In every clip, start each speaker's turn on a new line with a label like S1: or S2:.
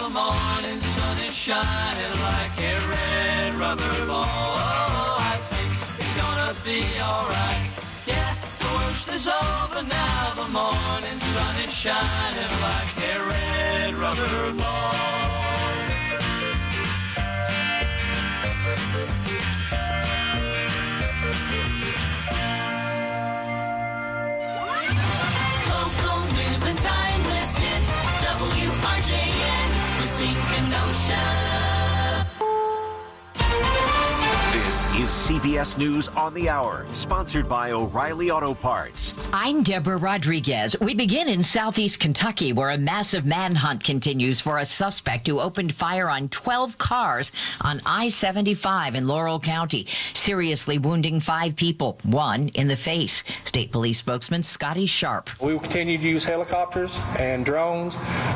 S1: the morning sun is shining like a red rubber ball. Oh, I think it's gonna be alright. Yeah, the worst is over now. The morning sun is shining like a red rubber ball.
S2: Local news and timeless hits. WRJN, Racine Kenosha.
S3: This is CBS News on the Hour, sponsored by O'Reilly Auto Parts.
S4: I'm Deborah Rodriguez. We begin in southeast Kentucky, where a massive manhunt continues for a suspect who opened fire on 12 cars on I-75 in Laurel County, seriously wounding 5 people, 1 in the face. State Police spokesman Scotty Sharp.
S5: We will continue to use helicopters and drones,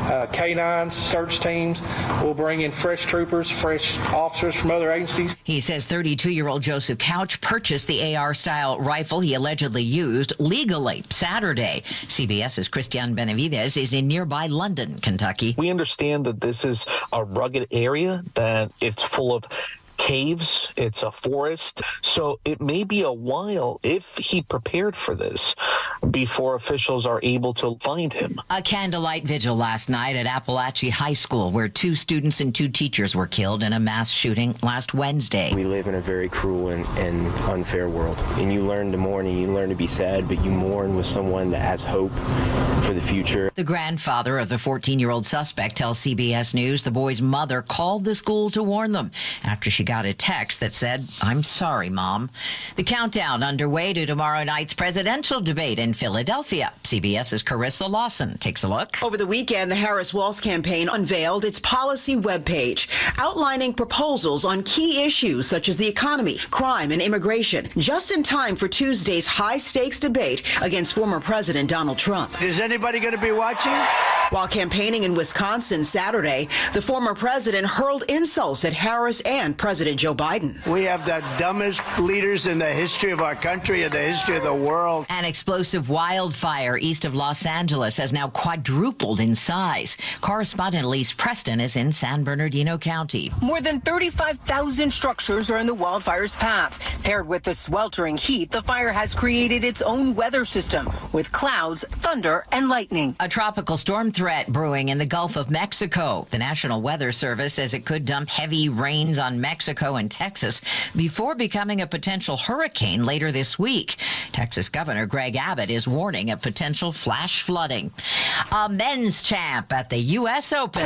S5: K-9s, search teams. We'll bring in fresh troopers, fresh officers from other agencies.
S4: He says 32-year-old Joseph Couch purchased the AR-style rifle he allegedly used legally Saturday. CBS's Christian Benavides is in nearby London, Kentucky.
S6: We understand that this is a rugged area, that it's full of caves, it's a forest, so it may be a while if he prepared for this before officials are able to find him.
S4: A candlelight vigil last night at Appalachia High School, where 2 students and 2 teachers were killed in a mass shooting last Wednesday.
S7: We live in a very cruel and unfair world, and you learn to mourn and you learn to be sad, but you mourn with someone that has hope for the future.
S4: The grandfather of the 14-year-old suspect tells CBS News the boy's mother called the school to warn them after she got a text that said, "I'm sorry, Mom." The countdown underway to tomorrow night's presidential debate in Philadelphia. CBS's Carissa Lawson takes a look.
S8: Over the weekend, the Harris-Walz campaign unveiled its policy webpage, outlining proposals on key issues such as the economy, crime, and immigration, just in time for Tuesday's high-stakes debate against former President Donald Trump.
S9: Is anybody going to be watching?
S8: While campaigning in Wisconsin Saturday, the former president hurled insults at Harris and President Joe Biden.
S9: We have the dumbest leaders in the history of our country and the history of the world.
S4: An explosive wildfire east of Los Angeles has now quadrupled in size. Correspondent Elise Preston is in San Bernardino County.
S10: More than 35,000 structures are in the wildfire's path. Paired with the sweltering heat, the fire has created its own weather system with clouds, thunder, and lightning.
S4: A tropical storm threat brewing in the Gulf of Mexico. The National Weather Service says it could dump heavy rains on Mexico and Texas before becoming a potential hurricane later this week. Texas Governor Greg Abbott is warning of potential flash flooding. A men's champ at the U.S. Open.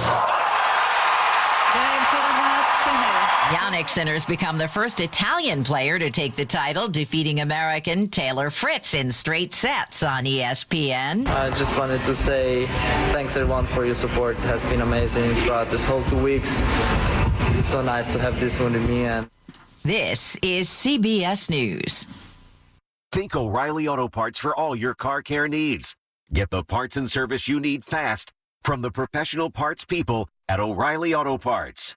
S4: Jannik Sinner's become the first Italian player to take the title, defeating American Taylor Fritz in straight sets on ESPN.
S11: I just wanted to say thanks everyone for your support. It has been amazing throughout this whole 2 weeks. It's so nice to have this one with me. And
S4: this is CBS News.
S3: Think O'Reilly Auto Parts for all your car care needs. Get the parts and service you need fast from the professional parts people at O'Reilly Auto Parts.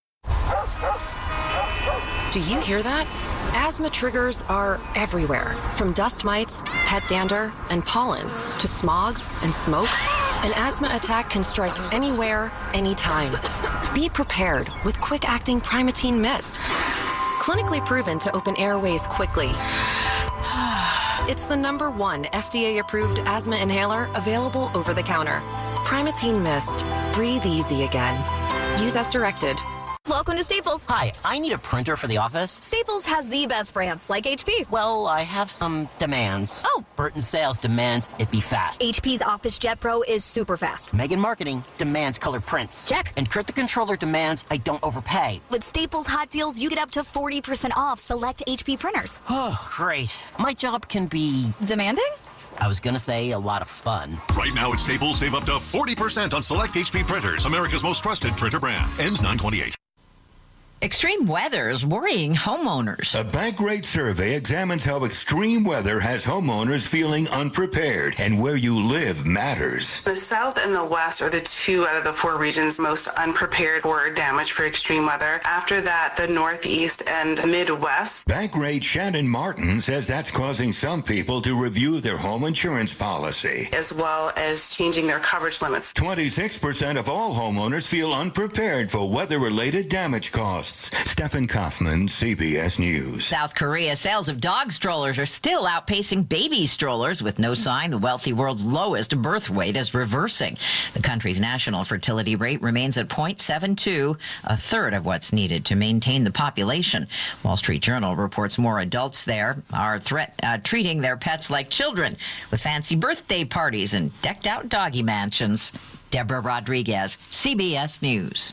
S12: Do you hear that? Asthma triggers are everywhere, from dust mites, pet dander, and pollen, to smog and smoke. An asthma attack can strike anywhere, anytime. Be prepared with quick-acting Primatene Mist. Clinically proven to open airways quickly. It's the #1 FDA-approved asthma inhaler available over the counter. Primatene Mist. Breathe easy again. Use as directed.
S13: Welcome to Staples.
S14: Hi, I need a printer for the office.
S13: Staples has the best brands, like HP.
S14: Well, I have some demands.
S13: Oh.
S14: Burton Sales demands it be fast.
S13: HP's Office Jet Pro is super fast.
S14: Megan Marketing demands color prints.
S13: Check.
S14: And Kurt the Controller demands I don't overpay.
S13: With Staples hot deals, you get up to 40% off select HP printers.
S14: Oh, great. My job can be...
S13: demanding?
S14: I was gonna say a lot of fun.
S15: Right now at Staples, save up to 40% on select HP printers, America's most trusted printer brand. Ends 9/28.
S4: Extreme weather is worrying homeowners.
S15: A Bankrate survey examines how extreme weather has homeowners feeling unprepared, and where you live matters.
S16: The South and the West are the 2 out of the 4 regions most unprepared for damage for extreme weather. After that, the Northeast and Midwest.
S15: Bankrate Shannon Martin says that's causing some people to review their home insurance policy,
S16: as well as changing their coverage limits.
S15: 26% of all homeowners feel unprepared for weather-related damage costs. Stephen Kaufman, CBS News.
S4: South Korea sales of dog strollers are still outpacing baby strollers, with no sign the wealthy world's lowest birth weight is reversing. The country's national fertility rate remains at 0.72, a third of what's needed to maintain the population. Wall Street Journal reports more adults there are treating their pets like children, with fancy birthday parties and decked-out doggy mansions. Deborah Rodriguez, CBS News.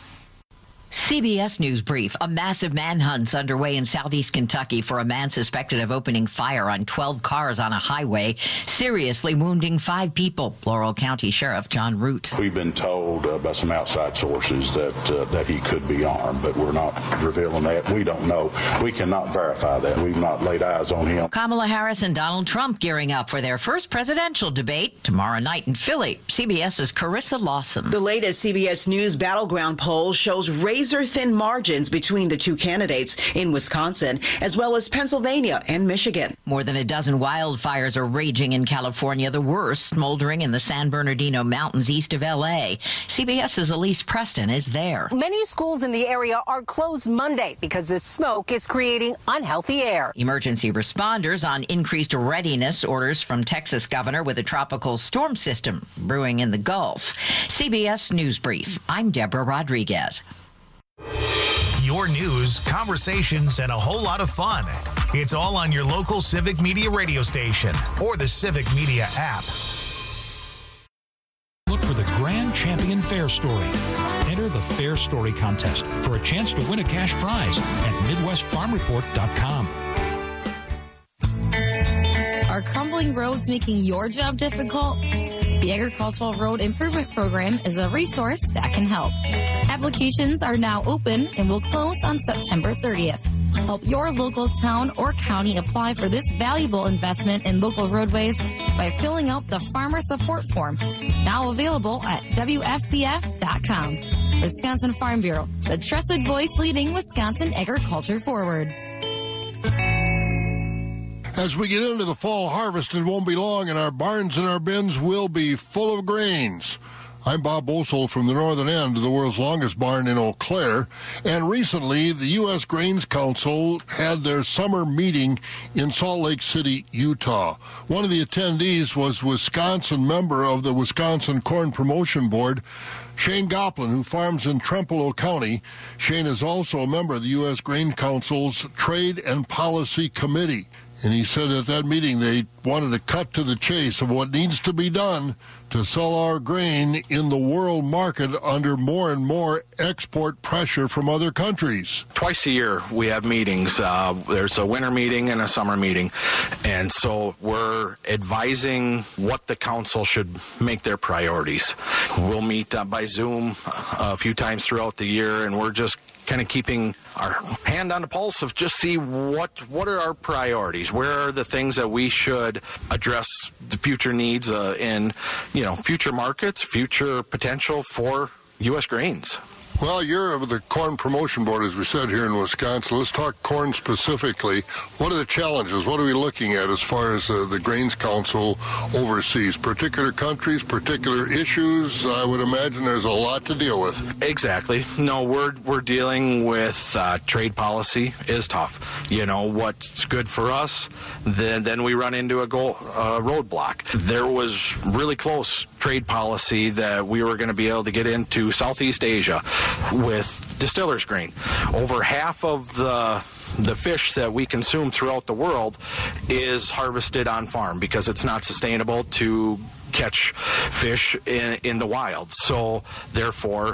S4: CBS News Brief. A massive manhunt's underway in southeast Kentucky for a man suspected of opening fire on 12 cars on a highway, seriously wounding 5 people. Laurel County Sheriff John Root.
S17: We've been told by some outside sources that he could be armed, but we're not revealing that. We don't know. We cannot verify that. We've not laid eyes on him.
S4: Kamala Harris and Donald Trump gearing up for their first presidential debate tomorrow night in Philly. CBS's Carissa Lawson.
S8: The latest CBS News Battleground poll shows razor-thin margins between the 2 candidates in Wisconsin, as well as Pennsylvania and Michigan.
S4: More than a dozen wildfires are raging in California, the worst smoldering in the San Bernardino Mountains east of L.A. CBS's Elise Preston is there.
S10: Many schools in the area are closed Monday because the smoke is creating unhealthy air.
S4: Emergency responders on increased readiness orders from Texas governor with a tropical storm system brewing in the Gulf. CBS News Brief. I'm Deborah Rodriguez.
S18: Your news, conversations, and a whole lot of fun. It's all on your local Civic Media radio station or the Civic Media app.
S19: Look for the Grand Champion Fair Story. Enter the Fair Story contest for a chance to win a cash prize at MidwestFarmReport.com.
S20: Are crumbling roads making your job difficult? The Agricultural Road Improvement Program is a resource that can help. Applications are now open and will close on September 30th. Help your local town or county apply for this valuable investment in local roadways by filling out the Farmer Support Form, now available at WFBF.com. Wisconsin Farm Bureau, the trusted voice leading Wisconsin agriculture forward.
S21: As we get into the fall harvest, it won't be long, and our barns and our bins will be full of grains. I'm Bob Bosold from the northern end of the world's longest barn in Eau Claire, and recently the U.S. Grains Council had their summer meeting in Salt Lake City, Utah. One of the attendees was Wisconsin member of the Wisconsin Corn Promotion Board, Shane Goplin, who farms in Trempealeau County. Shane is also a member of the U.S. Grain Council's Trade and Policy Committee. And he said at that meeting they wanted to cut to the chase of what needs to be done to sell our grain in the world market under more and more export pressure from other countries.
S22: Twice a year we have meetings. There's a winter meeting and a summer meeting. And so we're advising what the council should make their priorities. We'll meet by Zoom a few times throughout the year, and we're just kind of keeping our hand on the pulse of just see what are our priorities, where are the things that we should address the future needs in future markets, future potential for U.S. grains.
S21: Well, you're the Corn Promotion Board, as we said, here in Wisconsin. Let's talk corn specifically. What are the challenges? What are we looking at as far as the Grains Council oversees? Particular countries, particular issues? I would imagine there's a lot to deal with.
S22: Exactly. No, we're dealing with trade policy is tough. What's good for us, then we run into a roadblock. There was really close trade policy that we were going to be able to get into Southeast Asia with distillers grain. Over half of the fish that we consume throughout the world is harvested on farm because it's not sustainable to catch fish in the wild. So therefore,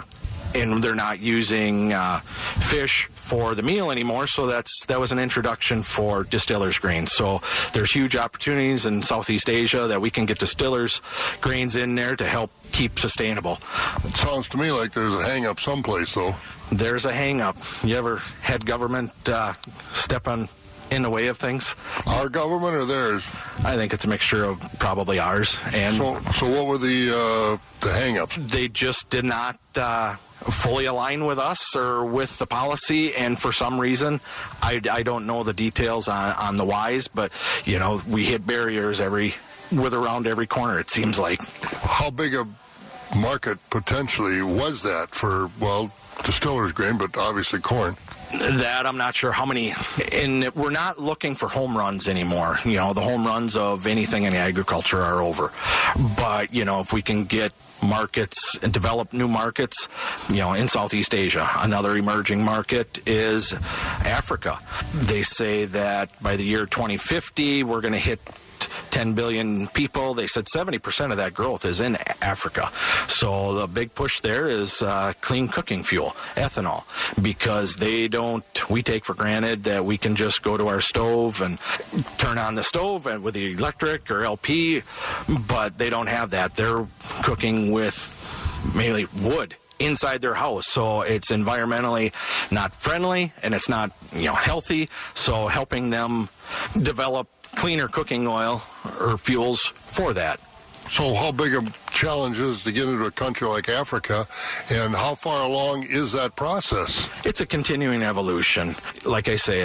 S22: and they're not using fish for the meal anymore, so that was an introduction for distillers grains. So there's huge opportunities in Southeast Asia that we can get distillers grains in there to help keep sustainable.
S21: It sounds to me like there's a hang-up someplace, though.
S22: There's a hang-up. You ever had government step in the way of things?
S21: Our government or theirs?
S22: I think it's a mixture of probably ours. And
S21: so what were the hang-ups?
S22: They just did not fully align with us or with the policy, and for some reason, I don't know the details on the whys, but we hit barriers around every corner, it seems like.
S21: How big a market potentially was that for, distillers grain, but obviously corn?
S22: That I'm not sure how many, and we're not looking for home runs anymore. The home runs of anything in agriculture are over. But, if we can get markets and develop new markets, in Southeast Asia. Another emerging market is Africa. They say that by the year 2050, we're going to hit 10 billion people. They said 70% of that growth is in Africa. So the big push there is clean cooking fuel, ethanol, because we take for granted that we can just go to our stove and turn on the stove and with the electric or LP, but they don't have that. They're cooking with mainly wood inside their house, so it's environmentally not friendly and it's not healthy. So helping them develop cleaner cooking oil or fuels for that.
S21: So how big a challenge is to get into a country like Africa, and how far along is that process?
S22: It's a continuing evolution. Like I say,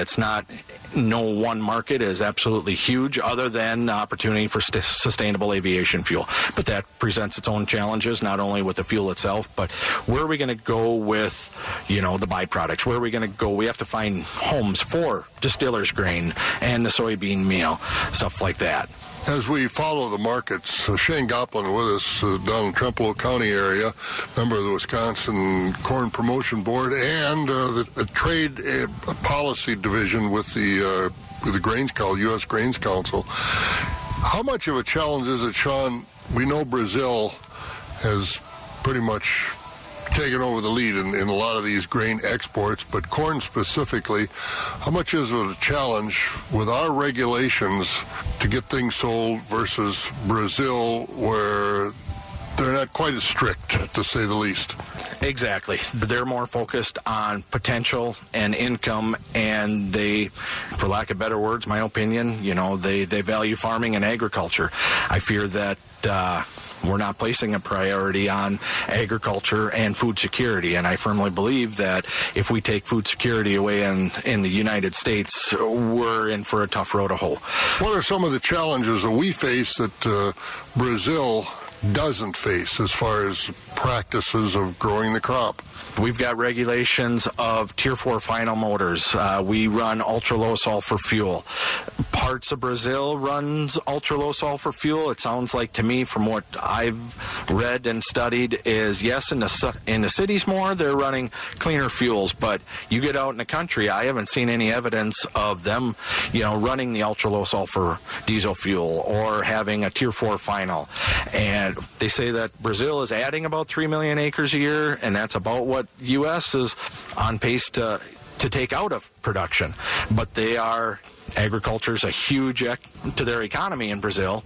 S22: no one market is absolutely huge other than the opportunity for sustainable aviation fuel. But that presents its own challenges, not only with the fuel itself, but where are we going to go with, the byproducts? Where are we going to go? We have to find homes for distillers grain and the soybean meal, stuff like that.
S21: As we follow the markets, Shane Goplin with us down in Trempealeau County area, member of the Wisconsin Corn Promotion Board and the Trade Policy Division with the Grains Council, U.S. Grains Council. How much of a challenge is it, Sean? We know Brazil has pretty much taken over the lead in a lot of these grain exports, but corn specifically, how much is it a challenge with our regulations to get things sold versus Brazil, where they're not quite as strict, to say the least?
S22: Exactly. They're more focused on potential and income, and they, for lack of better words, my opinion, they value farming and agriculture. I fear that we're not placing a priority on agriculture and food security, and I firmly believe that if we take food security away in the United States, we're in for a tough road to hoe.
S21: What are some of the challenges that we face that Brazil doesn't face as far as practices of growing the crop?
S22: We've got regulations of Tier 4 final motors. We run ultra-low sulfur fuel. Parts of Brazil runs ultra-low sulfur fuel. It sounds like to me, from what I've read and studied, is yes, in the cities more, they're running cleaner fuels. But you get out in the country, I haven't seen any evidence of them, running the ultra-low sulfur diesel fuel or having a Tier 4 final. And they say that Brazil is adding about 3 million acres a year, and that's about what U.S. is on pace to take out of production. But agriculture is a huge to their economy in Brazil,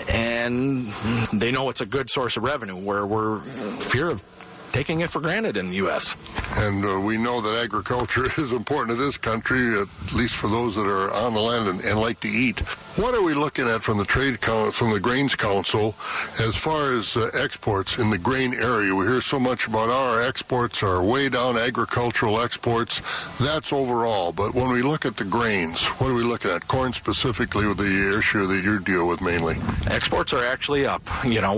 S22: and they know it's a good source of revenue, where we're fear of taking it for granted in the U.S.
S21: And we know that agriculture is important to this country, at least for those that are on the land and like to eat. What are we looking at from the Grains Council as far as exports in the grain area? We hear so much about our exports are way down, agricultural exports. That's overall. But when we look at the grains, what are we looking at? Corn specifically, with the issue that you deal with mainly.
S22: Exports are actually up.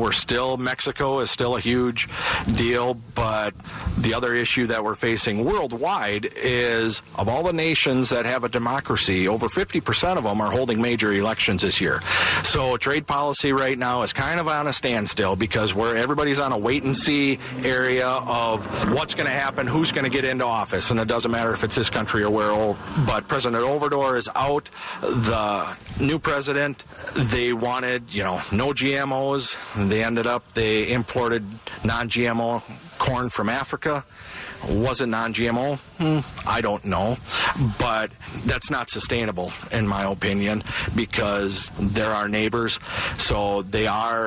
S22: Mexico is still a huge deal, but the other issue that we're facing worldwide is, of all the nations that have a democracy, over 50% of them are holding major elections this year. So trade policy right now is kind of on a standstill, because everybody's on a wait-and-see area of what's going to happen, who's going to get into office, and it doesn't matter if it's this country or where. But President Obrador is out. The new president, they wanted, no GMOs. They imported non-GMO corn from Africa. Was it non-GMO? I don't know. But that's not sustainable, in my opinion, because they're our neighbors. So they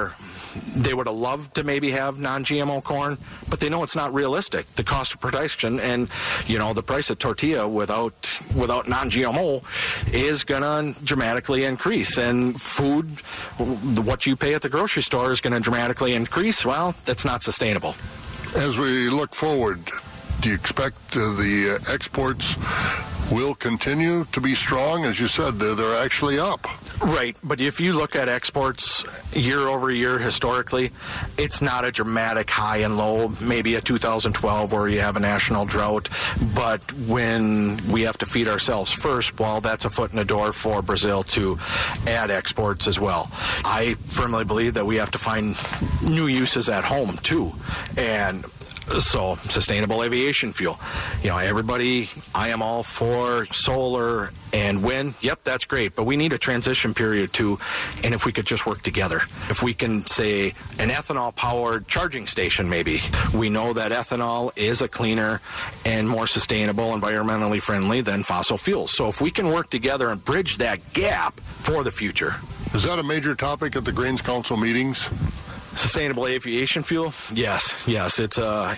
S22: would have loved to maybe have non-GMO corn, but they know it's not realistic. The cost of production and, the price of tortilla without non-GMO is going to dramatically increase. And food, what you pay at the grocery store is going to dramatically increase. Well, that's not sustainable.
S21: As we look forward, do you expect the exports will continue to be strong? As you said, they're actually up.
S22: Right, but if you look at exports year over year historically, it's not a dramatic high and low, maybe a 2012 where you have a national drought, but when we have to feed ourselves first, well, that's a foot in the door for Brazil to add exports as well. I firmly believe that we have to find new uses at home too, and so sustainable aviation fuel. Everybody, I am all for solar and wind. Yep, that's great. But we need a transition period too. And if we could just work together, if we can say an ethanol powered charging station, maybe. We know that ethanol is a cleaner and more sustainable, environmentally friendly than fossil fuels. So if we can work together and bridge that gap for the future.
S21: Is that a major topic at the Grains Council meetings?
S22: Sustainable aviation fuel? Yes. It's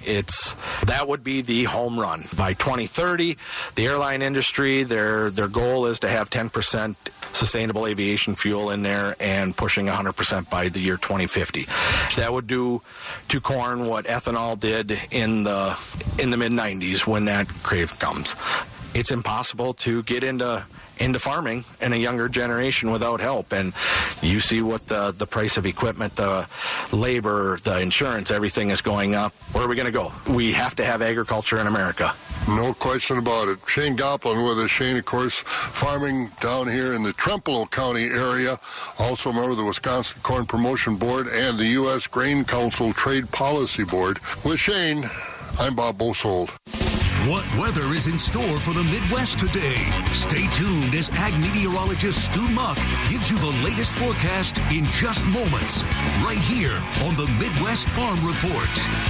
S22: that would be the home run. By 2030, the airline industry, their goal is to have 10% sustainable aviation fuel in there and pushing 100% by the year 2050. That would do to corn what ethanol did in the mid 90s when that crave comes. It's impossible to get into farming in a younger generation without help. And you see what the price of equipment, the labor, the insurance, everything is going up. Where are we going to go? We have to have agriculture in America.
S21: No question about it. Shane Goplin with us. Shane, of course, farming down here in the Trempealeau County area. Also a member of the Wisconsin Corn Promotion Board and the U.S. Grain Council Trade Policy Board. With Shane, I'm Bob Bosold.
S1: What weather is in store for the Midwest today? Stay tuned as ag meteorologist Stu Muck gives you the latest forecast in just moments, right here on the Midwest Farm Report.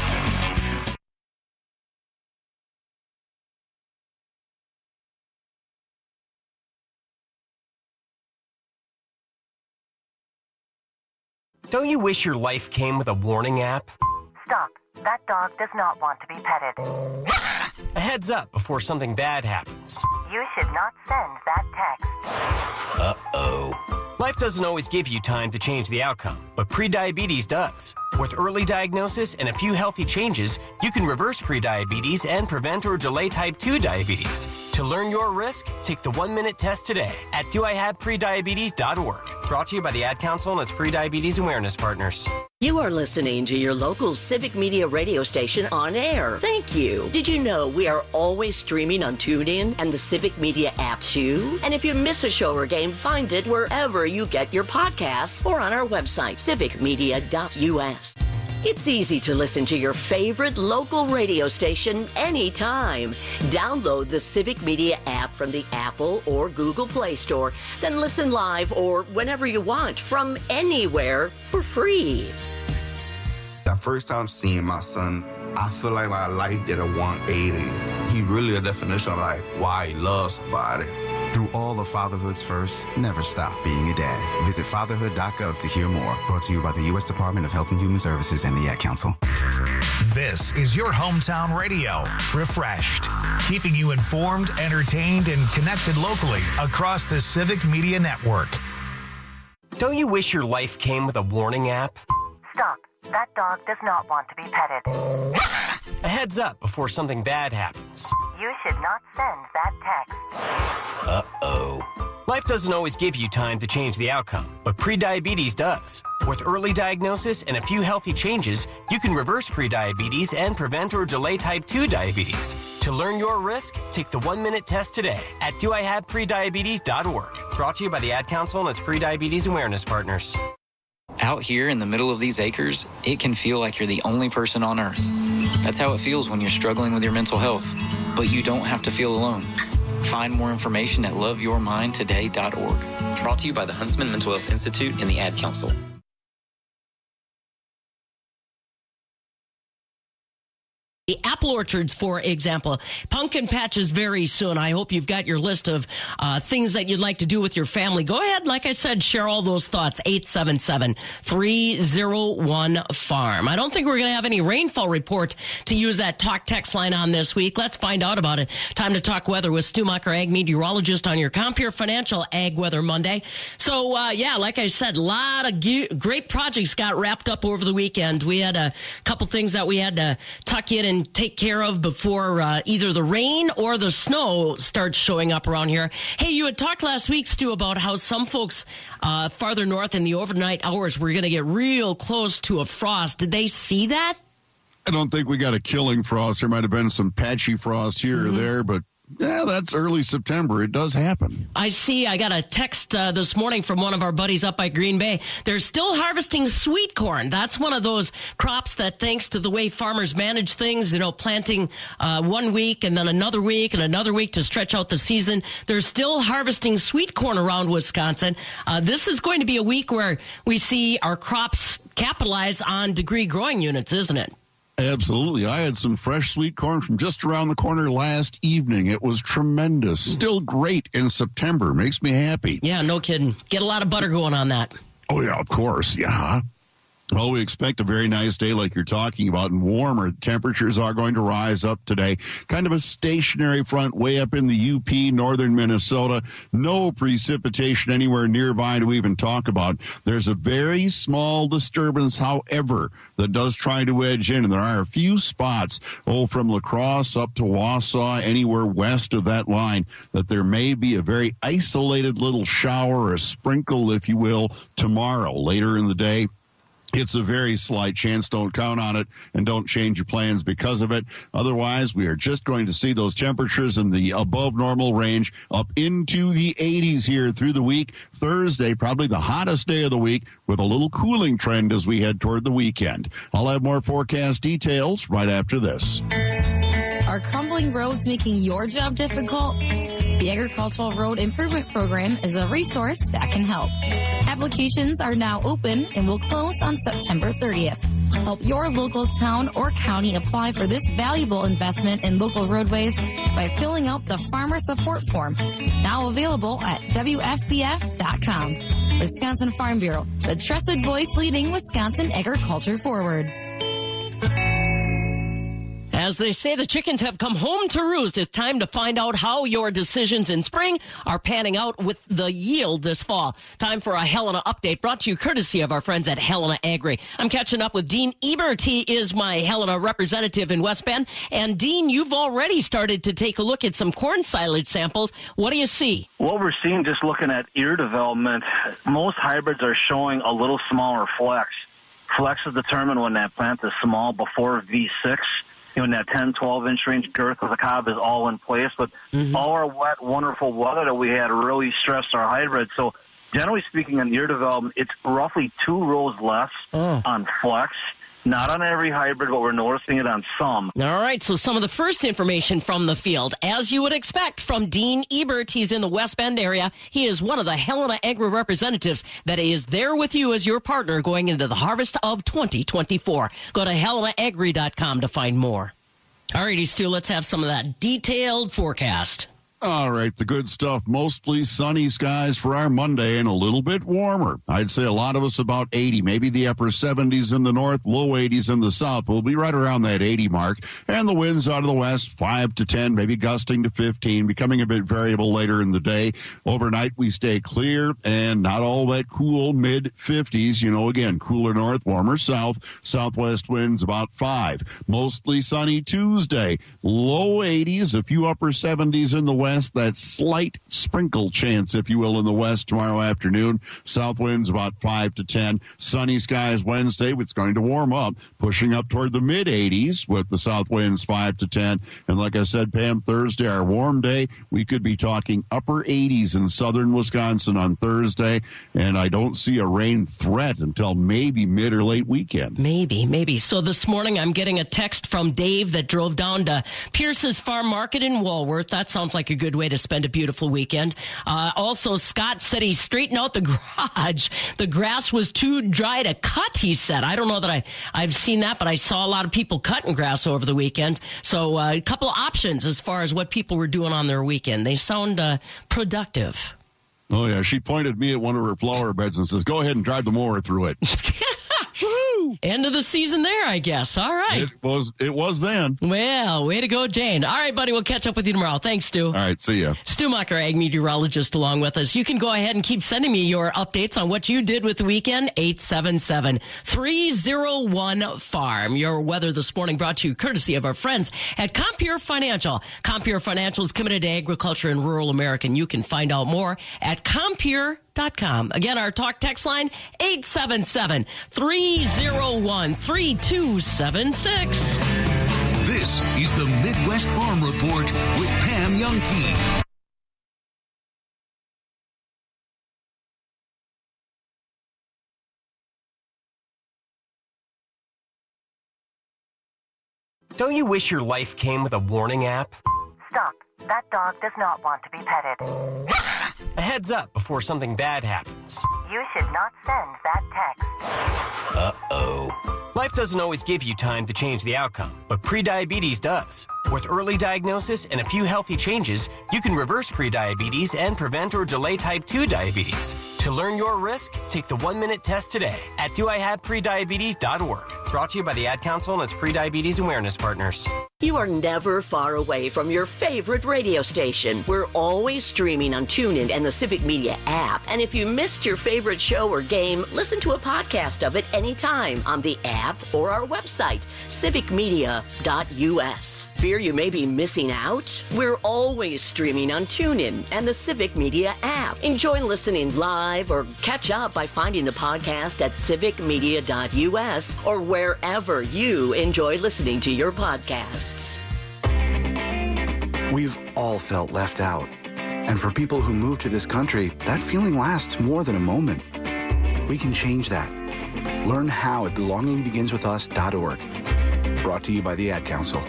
S2: Don't you wish your life came with a warning app?
S23: Stop. That dog does not want to be petted.
S2: A heads up before something bad happens.
S23: You should not send that text.
S2: Uh-oh. Life doesn't always give you time to change the outcome, but prediabetes does. With early diagnosis and a few healthy changes, you can reverse prediabetes and prevent or delay type 2 diabetes. To learn your risk, take the 1-minute test today at doihaveprediabetes.org. Brought to you by the Ad Council and its prediabetes awareness partners.
S24: You are listening to your local Civic Media radio station on air. Thank you. Did you know we are always streaming on TuneIn and the Civic Media app too? And if you miss a show or game, find it wherever you get your podcasts or on our website, civicmedia.us. It's easy to listen to your favorite local radio station anytime. Download the Civic Media app from the Apple or Google Play Store, then listen live or whenever you want from anywhere for free.
S25: The first time seeing my son, I feel like my life did a 180. He really a definition of like why he loves somebody.
S26: Through all of fatherhood's first, never stop being a dad. Visit fatherhood.gov to hear more. Brought to you by the U.S. Department of Health and Human Services and the Ad Council.
S18: This is your hometown radio, Refreshed, keeping you informed, entertained, and connected locally across the Civic Media Network.
S2: Don't you wish your life came with a warning app?
S23: Stop. That dog does not want to be petted.
S2: A heads up before something bad happens.
S23: You should not send that text.
S2: Uh-oh. Life doesn't always give you time to change the outcome, but prediabetes does. With early diagnosis and a few healthy changes, you can reverse prediabetes and prevent or delay type 2 diabetes. To learn your risk, take the 1-minute test today at doihaveprediabetes.org. Brought to you by the Ad Council and its prediabetes awareness partners.
S27: Out here in the middle of these acres, it can feel like you're the only person on earth. That's how it feels when you're struggling with your mental health. But you don't have to feel alone. Find more information at loveyourmindtoday.org. Brought to you by the Huntsman Mental Health Institute and the Ad Council.
S3: The apple orchards, for example. Pumpkin patches very soon. I hope you've got your list of things that you'd like to do with your family. Go ahead, like I said, share all those thoughts. 877-301-FARM. I don't think we're going to have any rainfall report to use that talk text line on this week. Let's find out about it. Time to talk weather with Stu Mucker, ag meteorologist on your Compeer Financial Ag Weather Monday. So, like I said, a lot of great projects got wrapped up over the weekend. We had a couple things that we had to tuck in and take care of before either the rain or the snow starts showing up around here. Hey, you had talked last week, Stu, about how some folks farther north in the overnight hours were going to get real close to a frost. Did they see that?
S5: I don't think we got a killing frost. There might have been some patchy frost here or there, but yeah, that's early September. It does happen.
S3: I see. I got a text this morning from one of our buddies up by Green Bay. They're still harvesting sweet corn. That's one of those crops that, thanks to the way farmers manage things, planting 1 week and then another week and another week to stretch out the season. They're still harvesting sweet corn around Wisconsin. This is going to be a week where we see our crops capitalize on degree growing units, isn't it?
S5: Absolutely. I had some fresh sweet corn from just around the corner last evening. It was tremendous. Still great in September. Makes me happy.
S3: Yeah, no kidding. Get a lot of butter going on that.
S5: Oh, yeah, of course. Yeah. Well, we expect a very nice day like you're talking about, and warmer. Temperatures are going to rise up today. Kind of a stationary front way up in the UP, northern Minnesota. No precipitation anywhere nearby to even talk about. There's a very small disturbance, however, that does try to edge in, and there are a few spots, from La Crosse up to Wausau, anywhere west of that line, that there may be a very isolated little shower, a sprinkle, if you will, tomorrow, later in the day. It's a very slight chance. Don't count on it, and don't change your plans because of it. Otherwise, we are just going to see those temperatures in the above normal range up into the 80s here through the week. Thursday, probably the hottest day of the week, with a little cooling trend as we head toward the weekend. I'll have more forecast details right after this.
S20: Are crumbling roads making your job difficult? The Agricultural Road Improvement Program is a resource that can help. Applications are now open and will close on September 30th. Help your local town or county apply for this valuable investment in local roadways by filling out the Farmer Support Form, now available at WFPF.com. Wisconsin Farm Bureau, the trusted voice leading Wisconsin agriculture forward.
S3: As they say, the chickens have come home to roost. It's time to find out how your decisions in spring are panning out with the yield this fall. Time for a Helena update brought to you courtesy of our friends at Helena Agri. I'm catching up with Dean Ebert. He is my Helena representative in West Bend. And Dean, you've already started to take a look at some corn silage samples. What do you see?
S6: What we're seeing, just looking at ear development, most hybrids are showing a little smaller flex. Flex is determined when that plant is small before V6. In that 10, 12-inch range, girth of the cob is all in place. But all our wet, wonderful weather that we had really stressed our hybrids. So generally speaking, in ear development, it's roughly 2 rows less on flex. Not on every hybrid, but we're noticing it on some.
S3: All right, so some of the first information from the field, as you would expect from Dean Ebert. He's in the West Bend area. He is one of the Helena Agri representatives that is there with you as your partner going into the harvest of 2024. Go to helenaagri.com to find more. All righty, Stu, let's have some of that detailed forecast.
S5: All right, the good stuff. Mostly sunny skies for our Monday and a little bit warmer. I'd say a lot of us about 80, maybe the upper 70s in the north, low 80s in the south. We'll be right around that 80 mark. And the winds out of the west, 5 to 10, maybe gusting to 15, becoming a bit variable later in the day. Overnight, we stay clear and not all that cool mid-50s. Again, cooler north, warmer south. Southwest winds about 5. Mostly sunny Tuesday. Low 80s, a few upper 70s in the west. That slight sprinkle chance, if you will, in the west tomorrow afternoon. South winds about 5 to 10. Sunny skies Wednesday. It's going to warm up, pushing up toward the mid-80s with the south winds 5 to 10. And like I said, Pam, Thursday, our warm day, we could be talking upper 80s in southern Wisconsin on Thursday. And I don't see a rain threat until maybe mid or late weekend.
S3: Maybe. So this morning I'm getting a text from Dave that drove down to Pierce's Farm Market in Walworth. That sounds like a good way to spend a beautiful weekend. Also, Scott said he straightened out the garage. The grass was too dry to cut, he said. I don't know that I've seen that, but I saw a lot of people cutting grass over the weekend. So a couple of options as far as what people were doing on their weekend. They sound productive.
S5: Oh, yeah. She pointed me at one of her flower beds and says, go ahead and drive the mower through it.
S3: End of the season there, I guess. All right.
S5: It was then.
S3: Well, way to go, Jane. All right, buddy. We'll catch up with you tomorrow. Thanks, Stu.
S5: All right. See ya.
S3: Stu Mucker, ag meteorologist, along with us. You can go ahead and keep sending me your updates on what you did with the weekend. 877-301-FARM. Your weather this morning brought to you courtesy of our friends at Compeer Financial. Compeer Financial is committed to agriculture and rural America. And you can find out more at Compeer.com. Again, our talk text line, 877-301-3276.
S1: This is the Midwest Farm Report with Pam Youngkey.
S2: Don't you wish your life came with a warning app?
S23: Stop. That dog does not want to be petted.
S2: A heads up before something bad happens.
S23: You should not send that text.
S2: Uh-oh. Life doesn't always give you time to change the outcome, but prediabetes does. With early diagnosis and a few healthy changes, you can reverse prediabetes and prevent or delay type 2 diabetes. To learn your risk, take the 1-minute test today at doihaveprediabetes.org. Brought to you by the Ad Council and its prediabetes awareness partners.
S24: You are never far away from your favorite radio station. We're always streaming on TuneIn and the Civic Media app. And if you missed your favorite show or game, listen to a podcast of it anytime on the app or our website, civicmedia.us. Fear you may be missing out? We're always streaming on TuneIn and the Civic Media app. Enjoy listening live or catch up by finding the podcast at civicmedia.us or wherever you enjoy listening to your podcasts.
S7: We've all felt left out. And for people who move to this country, that feeling lasts more than a moment. We can change that. Learn how at belongingbeginswithus.org. Brought to you by the Ad Council.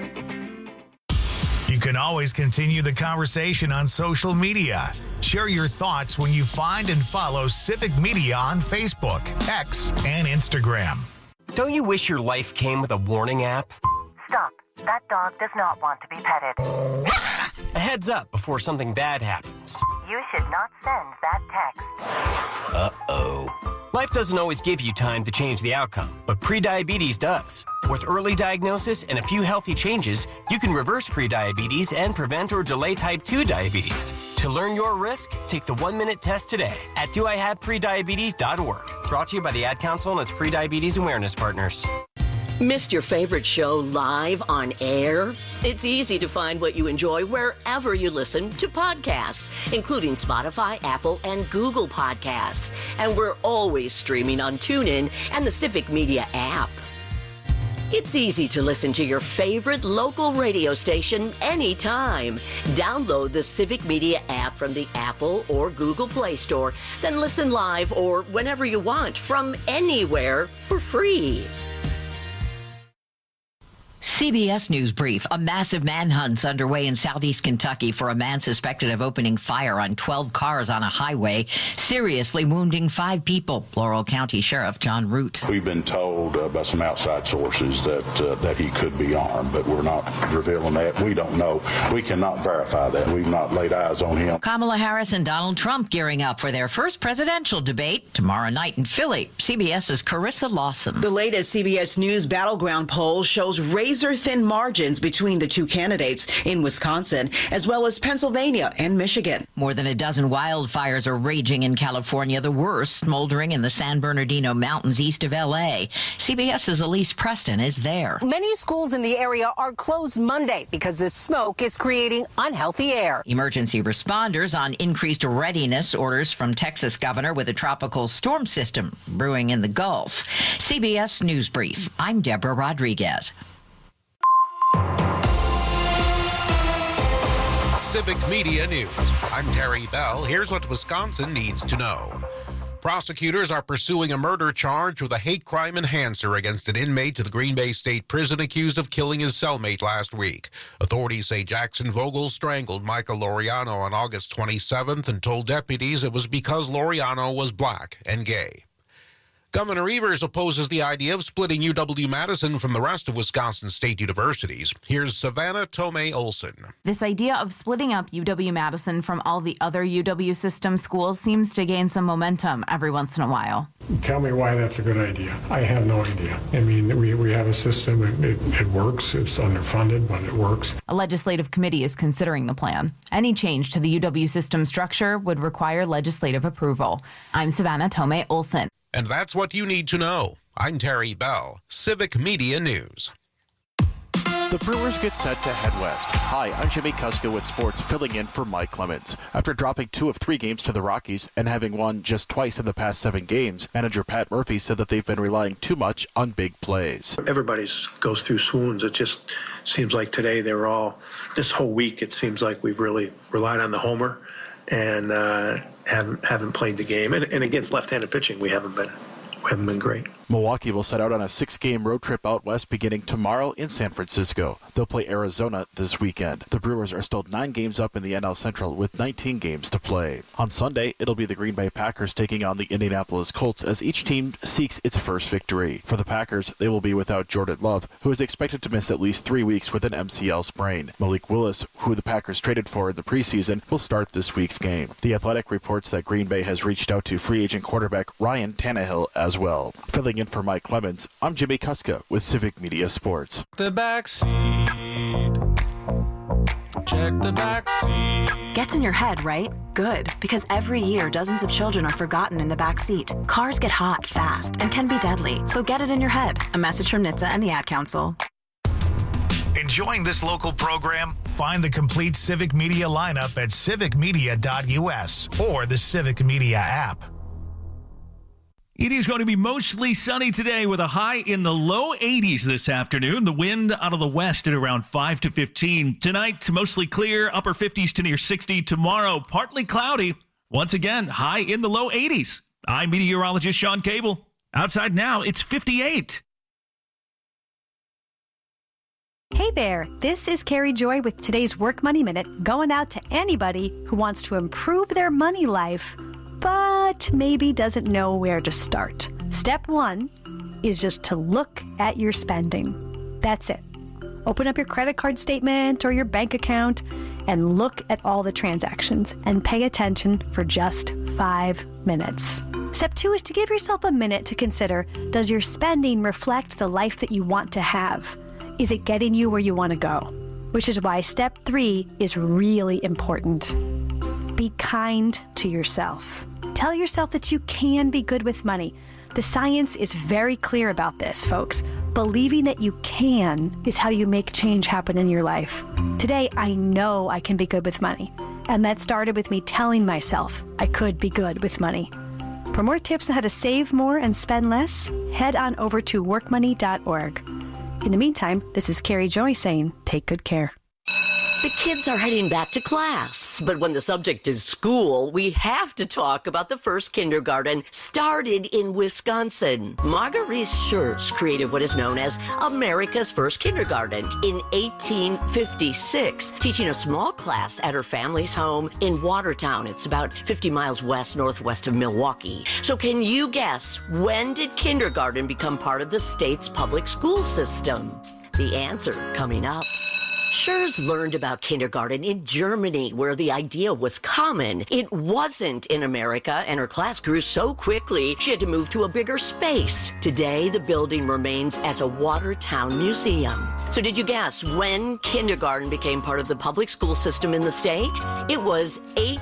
S18: You can always continue the conversation on social media. Share your thoughts when you find and follow Civic Media on Facebook, X, and Instagram.
S2: Don't you wish your life came with a warning app?
S23: Stop. That dog does not want to be petted.
S2: A heads up before something bad happens.
S23: You should not send that text.
S2: Uh-oh. Life doesn't always give you time to change the outcome, but prediabetes does. With early diagnosis and a few healthy changes, you can reverse prediabetes and prevent or delay type 2 diabetes. To learn your risk, take the 1-minute test today at doihaveprediabetes.org. Brought to you by the Ad Council and its prediabetes awareness partners.
S24: Missed your favorite show live on air? It's easy to find what you enjoy wherever you listen to podcasts, including Spotify, Apple, and Google Podcasts. And we're always streaming on TuneIn and the Civic Media app. It's easy to listen to your favorite local radio station anytime. Download the Civic Media app from the Apple or Google Play Store, then listen live or whenever you want from anywhere for free.
S4: CBS News Brief. A massive manhunt's underway in southeast Kentucky for a man suspected of opening fire on 12 cars on a highway, seriously wounding 5 people. Laurel County Sheriff John Root.
S17: We've been told by some outside sources that he could be armed, but we're not revealing that. We don't know. We cannot verify that. We've not laid eyes on him.
S4: Kamala Harris and Donald Trump gearing up for their first presidential debate tomorrow night in Philly. CBS's Carissa Lawson.
S8: The latest CBS News Battleground poll shows razor-thin margins between the two candidates in Wisconsin, as well as Pennsylvania and Michigan.
S4: More than a dozen wildfires are raging in California, the worst smoldering in the San Bernardino Mountains east of L.A. CBS's Elise Preston is there.
S10: Many schools in the area are closed Monday because the smoke is creating unhealthy air.
S4: Emergency responders on increased readiness orders from Texas governor with a tropical storm system brewing in the Gulf. CBS News Brief. I'm Deborah Rodriguez.
S9: Civic Media News. I'm Terry Bell. Here's what Wisconsin needs to know. Prosecutors are pursuing a murder charge with a hate crime enhancer against an inmate at the Green Bay State Prison accused of killing his cellmate last week. Authorities say Jackson Vogel strangled Michael Laureano on August 27th and told deputies it was because Laureano was black and gay. Governor Evers opposes the idea of splitting UW-Madison from the rest of Wisconsin state universities. Here's Savannah Tomei Olson.
S11: This idea of splitting up UW-Madison from all the other UW system schools seems to gain some momentum every once in a while.
S12: Tell me why that's a good idea. I have no idea. I mean, we have a system, it works, it's underfunded, but it works.
S11: A legislative committee is considering the plan. Any change to the UW system structure would require legislative approval. I'm Savannah Tomei Olson.
S9: And that's what you need to know. I'm Terry Bell, Civic Media News.
S13: The Brewers get set to head west. Hi, I'm Jimmy Kuska with sports, filling in for Mike Clemens. After dropping 2 of 3 games to the Rockies and having won just twice in the past 7 games, manager Pat Murphy said that they've been relying too much on big plays.
S14: Everybody goes through swoons. It just seems like today this whole week, it seems like we've really relied on the homer and haven't played the game. And against left-handed pitching, we haven't been great.
S13: Milwaukee will set out on a 6-game road trip out west beginning tomorrow in San Francisco. They'll play Arizona this weekend. The Brewers are still 9 games up in the NL Central with 19 games to play. On Sunday, it'll be the Green Bay Packers taking on the Indianapolis Colts as each team seeks its first victory. For the Packers, they will be without Jordan Love, who is expected to miss at least 3 weeks with an MCL sprain. Malik Willis, who the Packers traded for in the preseason, will start this week's game. The Athletic reports that Green Bay has reached out to free agent quarterback Ryan Tannehill as well. Filling in for Mike Clemens, I'm Jimmy Kuska with Civic Media Sports.
S15: The back seat. Check the back seat.
S16: Gets in your head, right? Good, because every year dozens of children are forgotten in the back seat. Cars get hot fast and can be deadly, so get it in your head. A message from NHTSA and the Ad Council.
S18: Enjoying this local program? Find the complete Civic Media lineup at civicmedia.us or the Civic Media app.
S28: It is going to be mostly sunny today with a high in the low 80s this afternoon. The wind out of the west at around 5 to 15. Tonight, mostly clear, upper 50s to near 60. Tomorrow, partly cloudy. Once again, high in the low 80s. I'm meteorologist Sean Cable. Outside now, it's 58.
S29: Hey there, this is Carrie Joy with today's Work Money Minute, going out to anybody who wants to improve their money life, but maybe doesn't know where to start. Step 1 is just to look at your spending. That's it. Open up your credit card statement or your bank account and look at all the transactions and pay attention for just 5 minutes. Step 2 is to give yourself a minute to consider, does your spending reflect the life that you want to have? Is it getting you where you want to go? Which is why step 3 is really important. Be kind to yourself. Tell yourself that you can be good with money. The science is very clear about this, folks. Believing that you can is how you make change happen in your life. Today, I know I can be good with money. And that started with me telling myself I could be good with money. For more tips on how to save more and spend less, head on over to workmoney.org. In the meantime, this is Carrie Joy saying, take good care.
S24: The kids are heading back to class, but when the subject is school, we have to talk about the first kindergarten started in Wisconsin. Marguerite Schertz created what is known as America's first kindergarten in 1856, teaching a small class at her family's home in Watertown. It's about 50 miles northwest of Milwaukee. So can you guess, when did kindergarten become part of the state's public school system? The answer coming up. Schertz learned about kindergarten in Germany, where the idea was common. It wasn't in America, and her class grew so quickly, she had to move to a bigger space. Today, the building remains as a Watertown museum. So did you guess when kindergarten became part of the public school system in the state? It was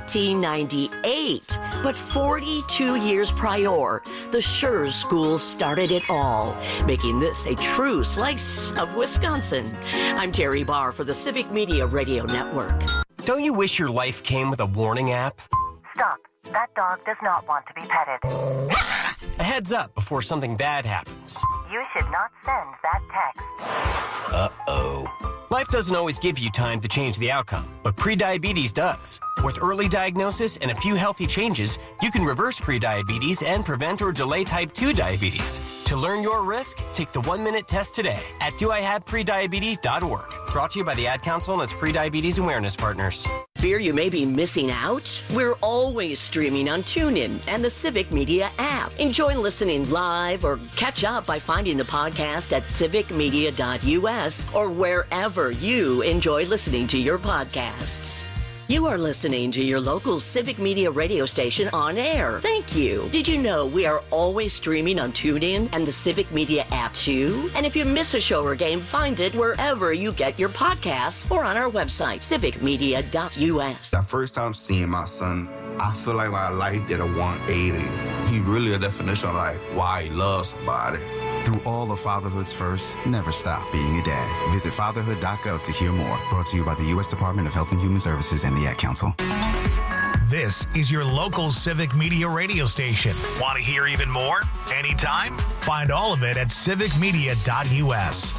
S24: 1898. But 42 years prior, the Schertz School started it all, making this a true slice of Wisconsin. I'm Terry Barr for the Civic Media Radio Network.
S2: Don't you wish your life came with a warning app?
S23: Stop. That dog does not want to be petted.
S2: A heads up before something bad happens.
S23: You should not send that text.
S2: Uh-oh. Life doesn't always give you time to change the outcome, but prediabetes does. With early diagnosis and a few healthy changes, you can reverse prediabetes and prevent or delay type 2 diabetes. To learn your risk, take the 1-minute test today at doihaveprediabetes.org. Brought to you by the Ad Council and its Prediabetes Awareness Partners.
S24: Fear you may be missing out? We're always streaming on TuneIn and the Civic Media app. Enjoy listening live or catch up by finding the podcast at civicmedia.us or wherever you enjoy listening to your podcasts. You are listening to your local Civic Media radio station on air. Thank you. Did you know we are always streaming on TuneIn and the Civic Media app too? And if you miss a show or game, find it wherever you get your podcasts or on our website, civicmedia.us.
S5: That first time seeing my son, I feel like my life did a 180. He really a definition of like why he loves somebody.
S6: Through all of fatherhood's first, never stop being a dad. Visit fatherhood.gov to hear more. Brought to you by the U.S. Department of Health and Human Services and the Ad Council.
S18: This is your local Civic Media radio station. Want to hear even more? Anytime? Find all of it at civicmedia.us.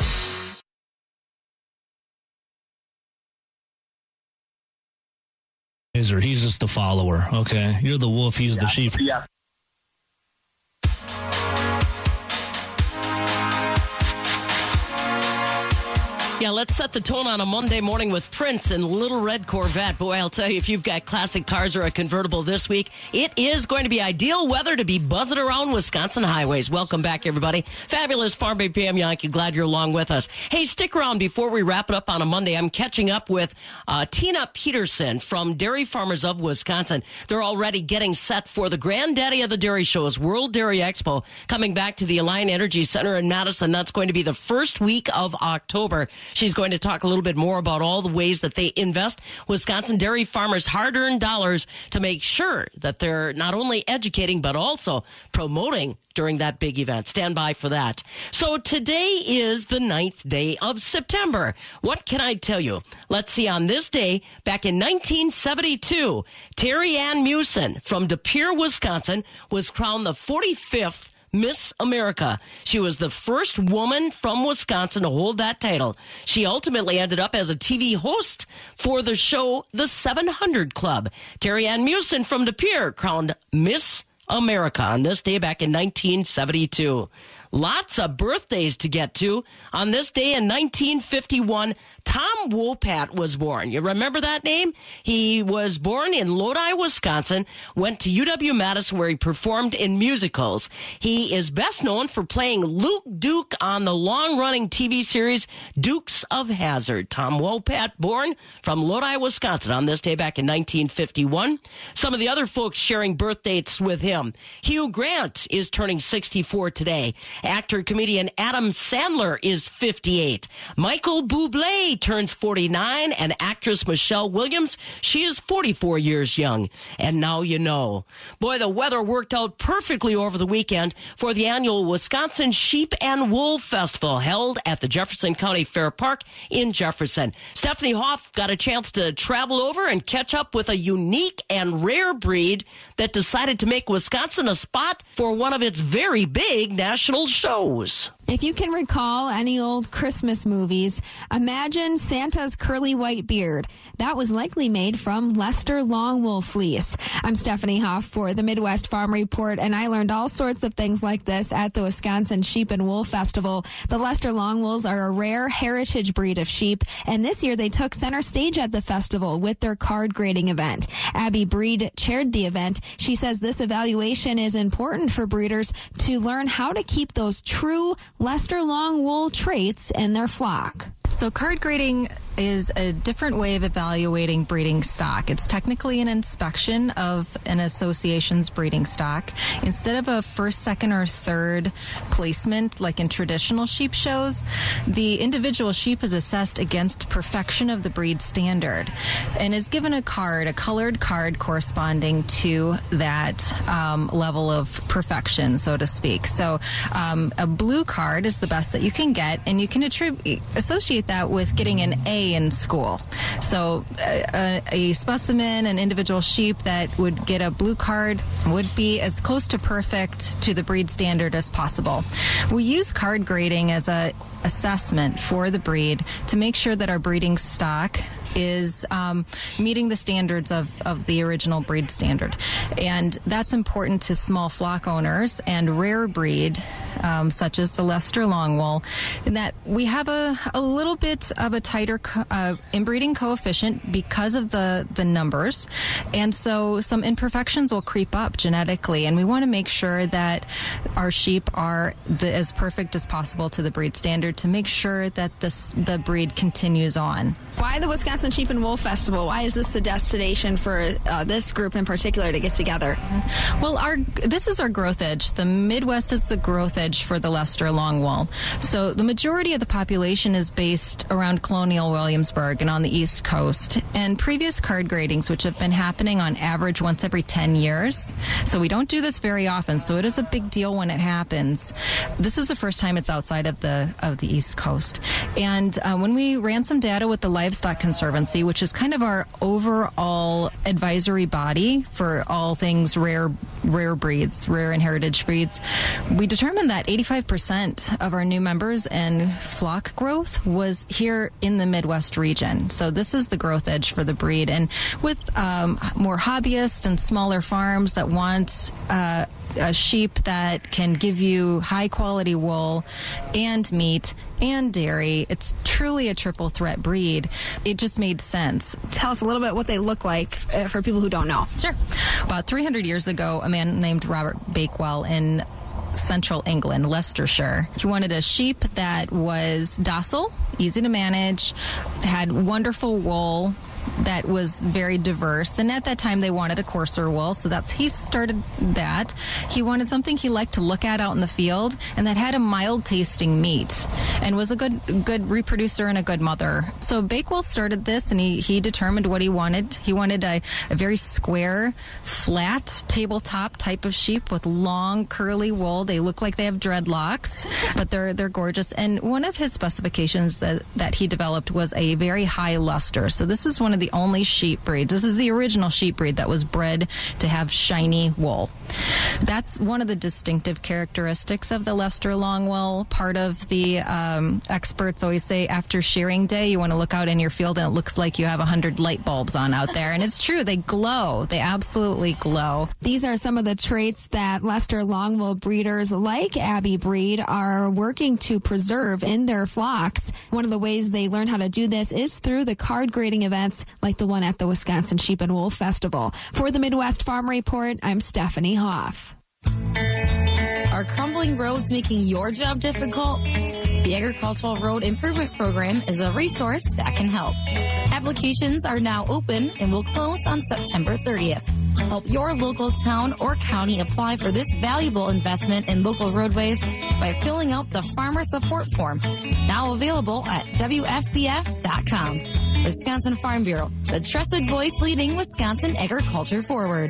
S19: He's just the follower. Okay. You're the wolf. He's the sheep.
S20: Yeah.
S3: Yeah, let's set the tone on a Monday morning with Prince and Little Red Corvette. Boy, I'll tell you, if you've got classic cars or a convertible this week, it is going to be ideal weather to be buzzing around Wisconsin highways. Welcome back, everybody. Fabulous Farm Bay PM Yankee. Glad you're along with us. Hey, stick around before we wrap it up on a Monday. I'm catching up with Tina Peterson from Dairy Farmers of Wisconsin. They're already getting set for the granddaddy of the dairy shows, World Dairy Expo, coming back to the Alliant Energy Center in Madison. That's going to be the first week of October. She's going to talk a little bit more about all the ways that they invest Wisconsin dairy farmers' hard-earned dollars to make sure that they're not only educating but also promoting during that big event. Stand by for that. So today is the 9th day of September. What can I tell you? Let's see. On this day, back in 1972, Terry Ann Mewson from De Pere, Wisconsin, was crowned the 45th Miss America. She was the first woman from Wisconsin to hold that title. She ultimately ended up as a TV host for the show The 700 Club. Terry Ann Mewson from De Pere crowned Miss America on this day back in 1972. Lots of birthdays to get to. On this day in 1951, Tom Wopat was born. You remember that name? He was born in Lodi, Wisconsin, went to UW-Madison where he performed in musicals. He is best known for playing Luke Duke on the long-running TV series Dukes of Hazzard. Tom Wopat, born from Lodi, Wisconsin on this day back in 1951. Some of the other folks sharing birth dates with him. Hugh Grant is turning 64 today. Actor-comedian Adam Sandler is 58. Michael Bublé turns 49, and actress Michelle Williams, she is 44 years young. And now you know. Boy, the weather worked out perfectly over the weekend for the annual Wisconsin Sheep and Wool Festival held at the Jefferson County Fair Park in Jefferson. Stephanie Hoff got a chance to travel over and catch up with a unique and rare breed that decided to make Wisconsin a spot for one of its very big national shows.
S21: If you can recall any old Christmas movies, imagine Santa's curly white beard. That was likely made from Leicester Longwool fleece. I'm Stephanie Hoff for the Midwest Farm Report, and I learned all sorts of things like this at the Wisconsin Sheep and Wool Festival. The Leicester Longwools are a rare heritage breed of sheep, and this year they took center stage at the festival with their card grading event. Abby Breed chaired the event. She says this evaluation is important for breeders to learn how to keep those true Leicester Longwool traits in their flock.
S22: So card grading is a different way of evaluating breeding stock. It's technically an inspection of an association's breeding stock. Instead of a first, second, or third placement like in traditional sheep shows, the individual sheep is assessed against perfection of the breed standard and is given a card, a colored card corresponding to that level of perfection, so to speak. So a blue card is the best that you can get, and you can associate that with getting an A in school. So a specimen, an individual sheep that would get a blue card would be as close to perfect to the breed standard as possible. We use card grading as a assessment for the breed to make sure that our breeding stock is meeting the standards of the original breed standard. And that's important to small flock owners and rare breed, such as the Leicester Longwool, in that we have a little bit of a tighter inbreeding coefficient because of the numbers. And so some imperfections will creep up genetically, and we want to make sure that our sheep are as perfect as possible to the breed standard to make sure that the breed continues on.
S21: Why the Wisconsin Sheep and Wool Festival? Why is this the destination for this group in particular to get together?
S22: Well, this is our growth edge. The Midwest is the growth edge for the Leicester Longwool. So the majority of the population is based around Colonial Williamsburg and on the East Coast. And previous card gradings, which have been happening on average once every 10 years. So we don't do this very often, so it is a big deal when it happens. This is the first time it's outside of the East Coast. And when we ran some data with the Livestock Conservancy, which is kind of our overall advisory body for all things rare breeds, rare and heritage breeds, we determined that 85% of our new members and flock growth was here in the Midwest region. So this is the growth edge for the breed. And with more hobbyists and smaller farms that want a sheep that can give you high quality wool and meat and dairy, it's truly a triple threat breed. It just made sense.
S21: Tell us a little bit what they look like for people who don't know.
S22: Sure. About 300 years ago, a man named Robert Bakewell in central England, Leicestershire, he wanted a sheep that was docile, easy to manage, had wonderful wool, that was very diverse, and at that time they wanted a coarser wool, so he started that. He wanted something he liked to look at out in the field and that had a mild tasting meat and was a good reproducer and a good mother. So Bakewell started this, and he determined what he wanted. He wanted a very square, flat tabletop type of sheep with long curly wool. They look like they have dreadlocks, but they're gorgeous. And one of his specifications that he developed was a very high luster. So this is one of the only sheep breeds. This is the original sheep breed that was bred to have shiny wool. That's one of the distinctive characteristics of the Leicester Longwool. Part of the experts always say after shearing day, you want to look out in your field and it looks like you have 100 light bulbs on out there. And it's true. They glow. They absolutely glow.
S21: These are some of the traits that Leicester Longwool breeders like Abby Breed are working to preserve in their flocks. One of the ways they learn how to do this is through the card grading events like the one at the Wisconsin Sheep and Wool Festival. For the Midwest Farm Report, I'm Stephanie Hoff.
S1: Are crumbling roads making your job difficult? The Agricultural Road Improvement Program is a resource that can help. Applications are now open and will close on September 30th. Help your local town or county apply for this valuable investment in local roadways by filling out the Farmer Support Form, now available at WFBF.com. Wisconsin Farm Bureau, the trusted voice leading Wisconsin agriculture forward.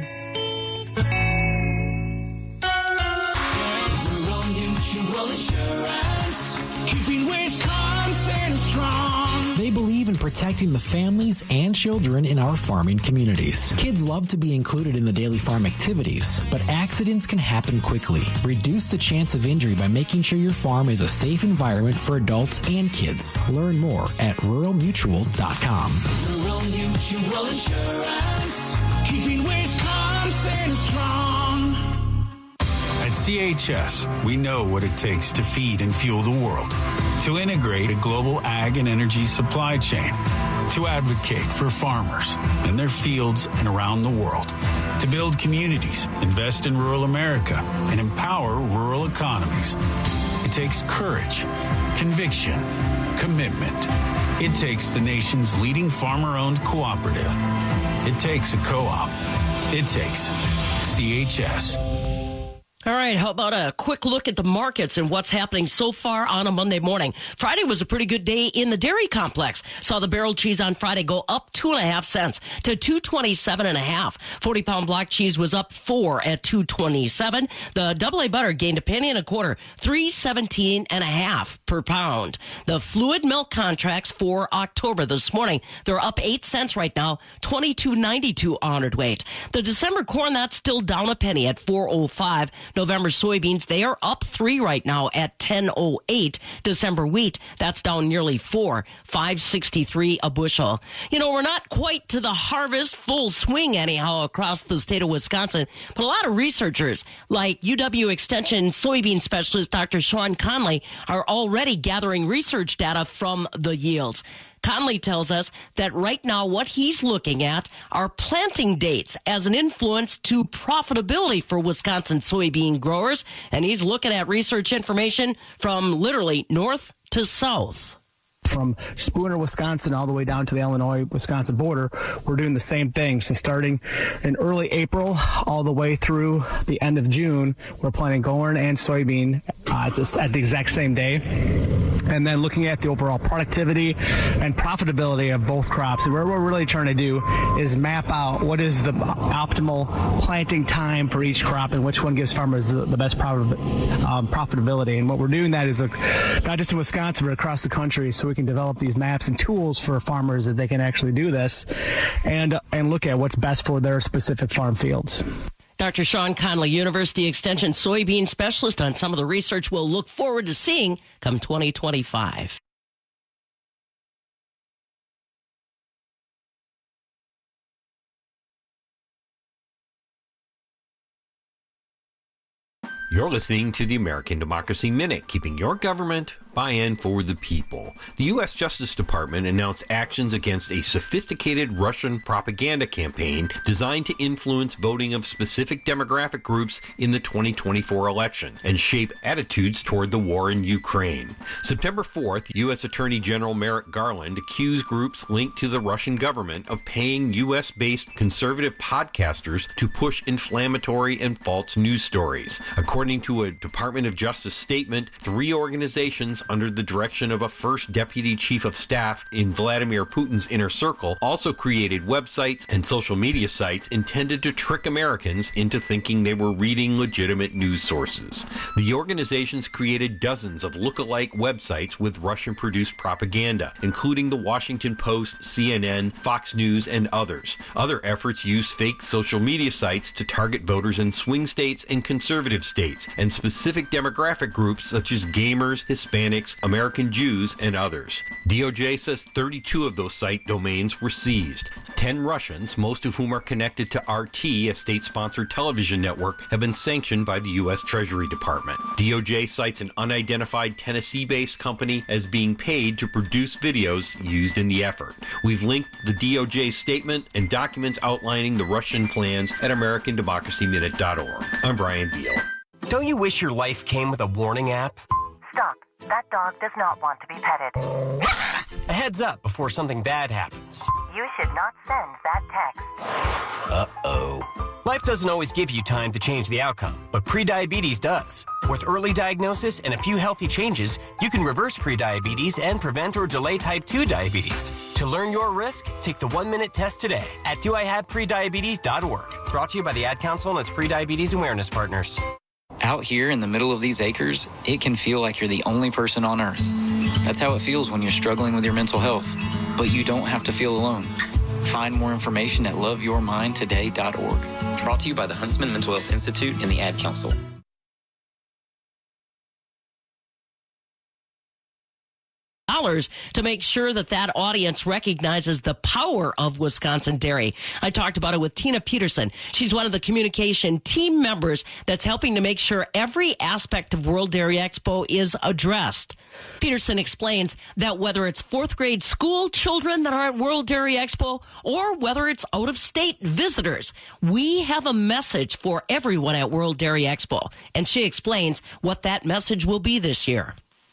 S7: Rural Mutual Insurance, keeping Wisconsin strong. They believe in protecting the families and children in our farming communities. Kids love to be included in the daily farm activities, but accidents can happen quickly. Reduce the chance of injury by making sure your farm is a safe environment for adults and kids. Learn more at ruralmutual.com. Rural Mutual Insurance, keeping Wisconsin strong.
S8: At CHS, we know what it takes to feed and fuel the world, to integrate a global ag and energy supply chain, to advocate for farmers in their fields and around the world, to build communities, invest in rural America, and empower rural economies. It takes courage, conviction, commitment. It takes the nation's leading farmer-owned cooperative. It takes a co-op. It takes CHS.
S3: All right, how about a quick look at the markets and what's happening so far on a Monday morning? Friday was a pretty good day in the dairy complex. Saw the barrel cheese on Friday go up 2.5 cents to $2.27.5. 40-pound block cheese was up 4 at $2.27. The AA butter gained a penny and a quarter, $3.17.5 per pound. The fluid milk contracts for October this morning, they're up 8 cents right now, $22.92 on hundredweight. The December corn, that's still down a penny at $4.05. November soybeans, they are up 3 right now at $10.08. December wheat, that's down nearly 4, $5.63 a bushel. You know, we're not quite to the harvest full swing anyhow across the state of Wisconsin, but a lot of researchers like UW Extension soybean specialist Dr. Sean Conley are already gathering research data from the yields. Conley tells us that right now what he's looking at are planting dates as an influence to profitability for Wisconsin soybean growers. And he's looking at research information from literally north to south.
S4: From Spooner, Wisconsin, all the way down to the Illinois-Wisconsin border, we're doing the same thing. So starting in early April all the way through the end of June, we're planting corn and soybean at the exact same day. And then looking at the overall productivity and profitability of both crops. And what we're really trying to do is map out what is the optimal planting time for each crop and which one gives farmers the best profitability. And what we're doing that is not just in Wisconsin, but across the country, so we can develop these maps and tools for farmers that they can actually do this and look at what's best for their specific farm fields.
S3: Dr. Sean Conley, University Extension soybean specialist, on some of the research we'll look forward to seeing come 2025.
S10: You're listening to the American Democracy Minute, keeping your government by and for the people. The U.S. Justice Department announced actions against a sophisticated Russian propaganda campaign designed to influence voting of specific demographic groups in the 2024 election and shape attitudes toward the war in Ukraine. September 4th, U.S. Attorney General Merrick Garland accused groups linked to the Russian government of paying U.S.-based conservative podcasters to push inflammatory and false news stories. According to a Department of Justice statement, 3 organizations under the direction of a first deputy chief of staff in Vladimir Putin's inner circle also created websites and social media sites intended to trick Americans into thinking they were reading legitimate news sources. The organizations created dozens of lookalike websites with Russian-produced propaganda, including the Washington Post, CNN, Fox News, and others. Other efforts use fake social media sites to target voters in swing states and conservative states, and specific demographic groups such as gamers, Hispanics, American Jews, and others. DOJ says 32 of those site domains were seized. 10 Russians, most of whom are connected to RT, a state-sponsored television network, have been sanctioned by the U.S. Treasury Department. DOJ cites an unidentified Tennessee-based company as being paid to produce videos used in the effort. We've linked the DOJ statement and documents outlining the Russian plans at AmericanDemocracyMinute.org. I'm Brian Beal.
S2: Don't you wish your life came with a warning app?
S23: Stop. That dog does not want to be petted.
S2: A heads up before something bad happens.
S23: You should not send that text.
S2: Uh-oh. Life doesn't always give you time to change the outcome, but prediabetes does. With early diagnosis and a few healthy changes, you can reverse prediabetes and prevent or delay type 2 diabetes. To learn your risk, take the 1-minute test today at doihaveprediabetes.org. Brought to you by the Ad Council and its prediabetes awareness partners.
S11: Out here in the middle of these acres, it can feel like you're the only person on earth. That's how it feels when you're struggling with your mental health. But you don't have to feel alone. Find more information at loveyourmindtoday.org. Brought to you by the Huntsman Mental Health Institute and the Ad Council.
S3: To make sure that audience recognizes the power of Wisconsin dairy. I talked about it with Tina Peterson. She's one of the communication team members that's helping to make sure every aspect of World Dairy Expo is addressed. Peterson explains that whether it's 4th grade school children that are at World Dairy Expo or whether it's out-of-state visitors, we have a message for everyone at World Dairy Expo. And she explains what that message will be this year.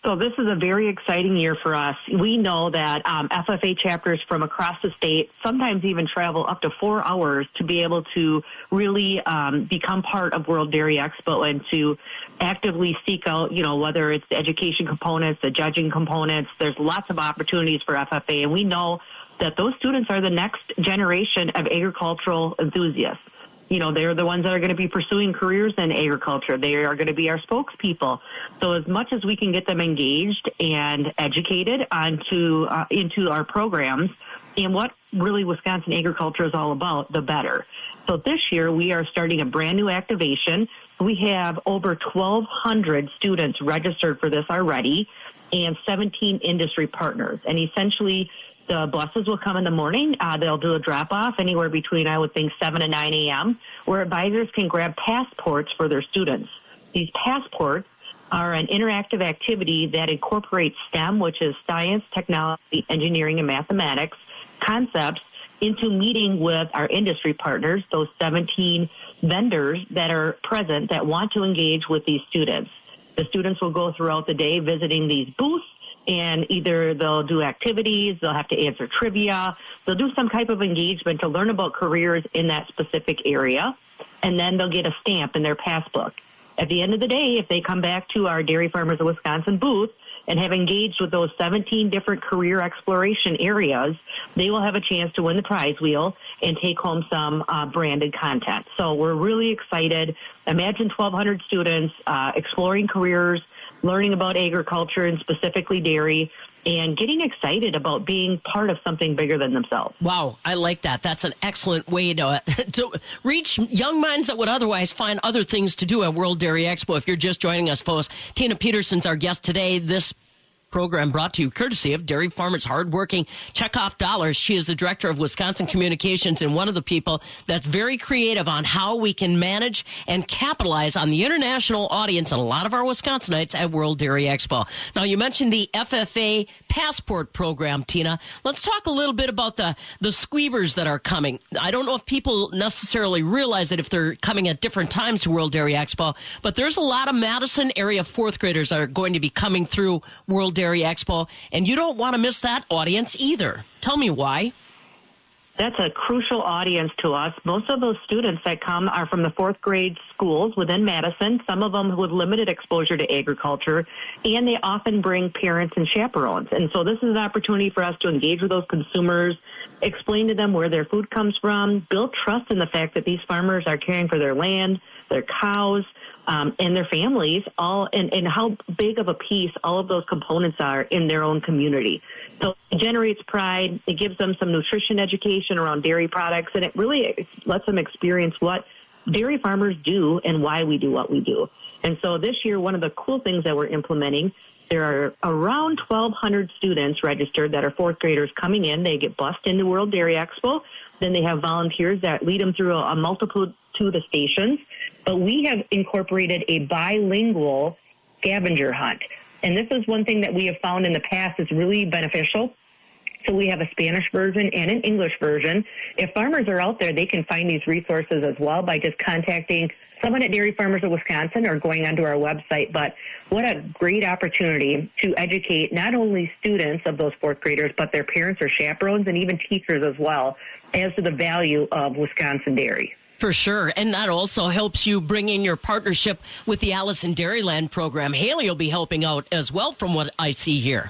S9: So this is a very exciting year for us. We know that FFA chapters from across the state sometimes even travel up to 4 hours to be able to really become part of World Dairy Expo and to actively seek out, whether it's the education components, the judging components. There's lots of opportunities for FFA, and we know that those students are the next generation of agricultural enthusiasts. They're the ones that are going to be pursuing careers in agriculture. They are going to be our spokespeople. So as much as we can get them engaged and educated into our programs and what really Wisconsin agriculture is all about, the better. So this year we are starting a brand new activation. We have over 1,200 students registered for this already and 17 industry partners. And essentially, the buses will come in the morning. They'll do a drop-off anywhere between, I would think, 7 and 9 a.m., where advisors can grab passports for their students. These passports are an interactive activity that incorporates STEM, which is science, technology, engineering, and mathematics, concepts into meeting with our industry partners, those 17 vendors that are present that want to engage with these students. The students will go throughout the day visiting these booths, and either they'll do activities, they'll have to answer trivia, they'll do some type of engagement to learn about careers in that specific area, and then they'll get a stamp in their passbook. At the end of the day, if they come back to our Dairy Farmers of Wisconsin booth and have engaged with those 17 different career exploration areas, they will have a chance to win the prize wheel and take home some branded content. So we're really excited. Imagine 1,200 students exploring careers, learning about agriculture and specifically dairy, and getting excited about being part of something bigger than themselves.
S3: Wow, I like that. That's an excellent way to reach young minds that would otherwise find other things to do at World Dairy Expo. If you're just joining us, folks, Tina Peterson's our guest today. This program brought to you courtesy of Dairy Farmers Hardworking Checkoff Dollars. She is the director of Wisconsin Communications and one of the people that's very creative on how we can manage and capitalize on the international audience and a lot of our Wisconsinites at World Dairy Expo. Now, you mentioned the FFA passport program, Tina. Let's talk a little bit about the squeebers that are coming. I don't know if people necessarily realize it if they're coming at different times to World Dairy Expo, but there's a lot of Madison area fourth graders that are going to be coming through World Dairy Expo, and you don't want to miss that audience either. Tell me why.
S9: That's a crucial audience to us. Most of those students that come are from the fourth grade schools within Madison, some of them with limited exposure to agriculture, and they often bring parents and chaperones. And so this is an opportunity for us to engage with those consumers, explain to them where their food comes from, build trust in the fact that these farmers are caring for their land, their cows, and their families, all and how big of a piece all of those components are in their own community. So it generates pride. It gives them some nutrition education around dairy products, and it really lets them experience what dairy farmers do and why we do what we do. And so this year, one of the cool things that we're implementing, there are around 1,200 students registered that are fourth graders coming in. They get bused into World Dairy Expo. Then they have volunteers that lead them through a multitude of stations. But we have incorporated a bilingual scavenger hunt. And this is one thing that we have found in the past is really beneficial. So we have a Spanish version and an English version. If farmers are out there, they can find these resources as well by just contacting someone at Dairy Farmers of Wisconsin or going onto our website. But what a great opportunity to educate not only students of those fourth graders, but their parents or chaperones and even teachers as well as to the value of Wisconsin dairy.
S3: For sure. And that also helps you bring in your partnership with the Allison Dairyland program. Haley will be helping out as well from what I see here.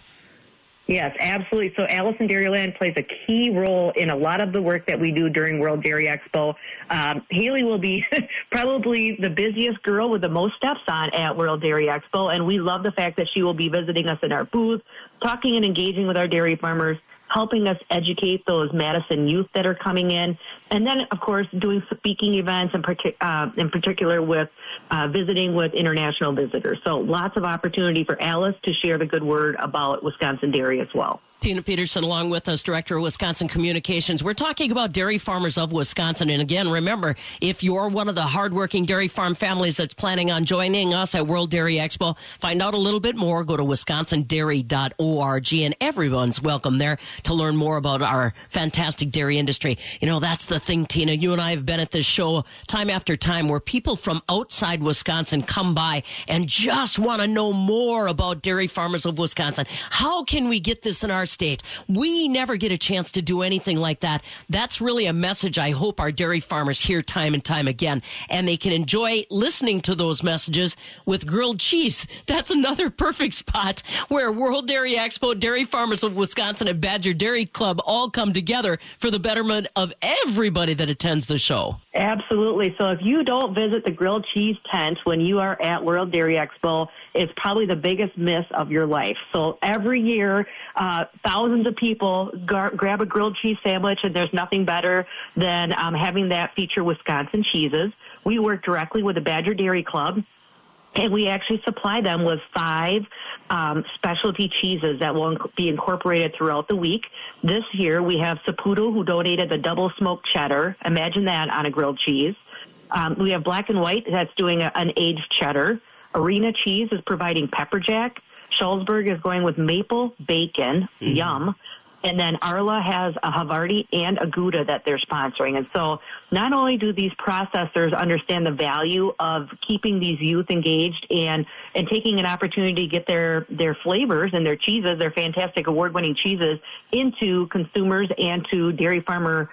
S9: Yes, absolutely. So Allison Dairyland plays a key role in a lot of the work that we do during World Dairy Expo. Haley will be probably the busiest girl with the most steps on at World Dairy Expo, and we love the fact that she will be visiting us in our booth, talking and engaging with our dairy farmers, helping us educate those Madison youth that are coming in, and then, of course, doing speaking events in particular with visiting with international visitors. So lots of opportunity for Alice to share the good word about Wisconsin dairy as well.
S3: Tina Peterson along with us, Director of Wisconsin Communications. We're talking about dairy farmers of Wisconsin. And again, remember, if you're one of the hardworking dairy farm families that's planning on joining us at World Dairy Expo, find out a little bit more. Go to wisconsindairy.org, and everyone's welcome there to learn more about our fantastic dairy industry. You know, that's the thing, Tina. You and I have been at this show time after time where people from outside Wisconsin come by and just want to know more about dairy farmers of Wisconsin. How can we get this in our state? We never get a chance to do anything like that. That's really a message I hope our dairy farmers hear time and time again, and they can enjoy listening to those messages with grilled cheese. That's another perfect spot where World Dairy Expo, Dairy Farmers of Wisconsin, and Badger Dairy Club all come together for the betterment of everybody that attends the show.
S9: Absolutely. So if you don't visit the grilled cheese tent when you are at World Dairy Expo, it's probably the biggest miss of your life. So every year, thousands of people grab a grilled cheese sandwich, and there's nothing better than having that feature Wisconsin cheeses. We work directly with the Badger Dairy Club, and we actually supply them with 5 specialty cheeses that will be incorporated throughout the week. This year, we have Saputo, who donated the double smoked cheddar. Imagine that on a grilled cheese. We have Black and White that's doing an aged cheddar. Arena Cheese is providing pepper jack. Schulzberg is going with maple bacon. Yum. And then Arla has a Havarti and a Gouda that they're sponsoring. And so not only do these processors understand the value of keeping these youth engaged and taking an opportunity to get their flavors and their cheeses, their fantastic award-winning cheeses, into consumers and to dairy farmer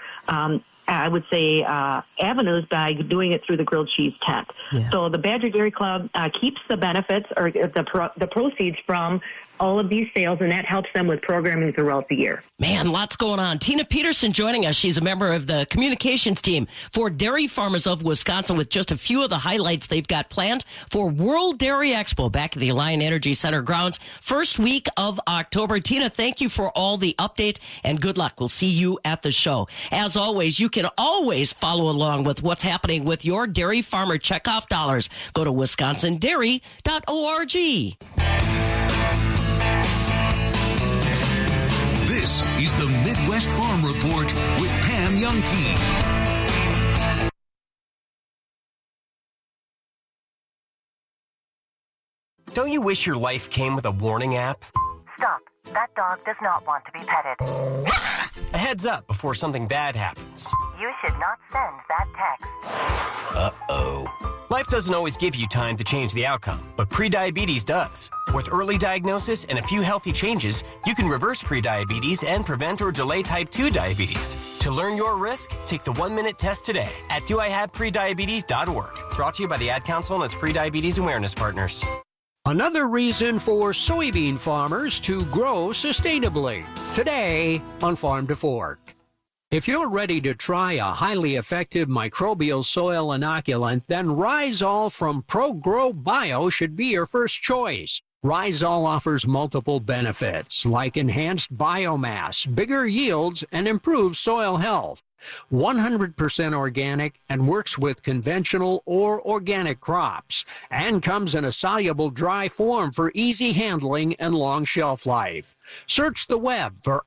S9: I would say, avenues by doing it through the grilled cheese tent. Yeah. So the Badger Dairy Club keeps the benefits or the proceeds from all of these sales, and that helps them with programming throughout the year.
S3: Man, lots going on. Tina Peterson joining us. She's a member of the communications team for Dairy Farmers of Wisconsin with just a few of the highlights they've got planned for World Dairy Expo back at the Alliant Energy Center grounds, first week of October. Tina, thank you for all the update, and good luck. We'll see you at the show. As always, you can always follow along with what's happening with your dairy farmer checkoff dollars. Go to wisconsindairy.org.
S12: This is the Midwest Farm Report with Pam Youngkey.
S2: Don't you wish your life came with a warning app?
S23: Stop. That dog does not want to be petted.
S2: A heads up before something bad happens.
S23: You should not send that text.
S2: Uh-oh. Life doesn't always give you time to change the outcome, but prediabetes does. With early diagnosis and a few healthy changes, you can reverse prediabetes and prevent or delay type 2 diabetes. To learn your risk, take the 1-minute test today at doihaveprediabetes.org. Brought to you by the Ad Council and its prediabetes awareness partners.
S13: Another reason for soybean farmers to grow sustainably. Today on Farm to Fork. If you're ready to try a highly effective microbial soil inoculant, then Rhizol from ProGrow Bio should be your first choice. Rhizol offers multiple benefits like enhanced biomass, bigger yields, and improved soil health. 100% organic and works with conventional or organic crops, and comes in a soluble dry form for easy handling and long shelf life. Search the web for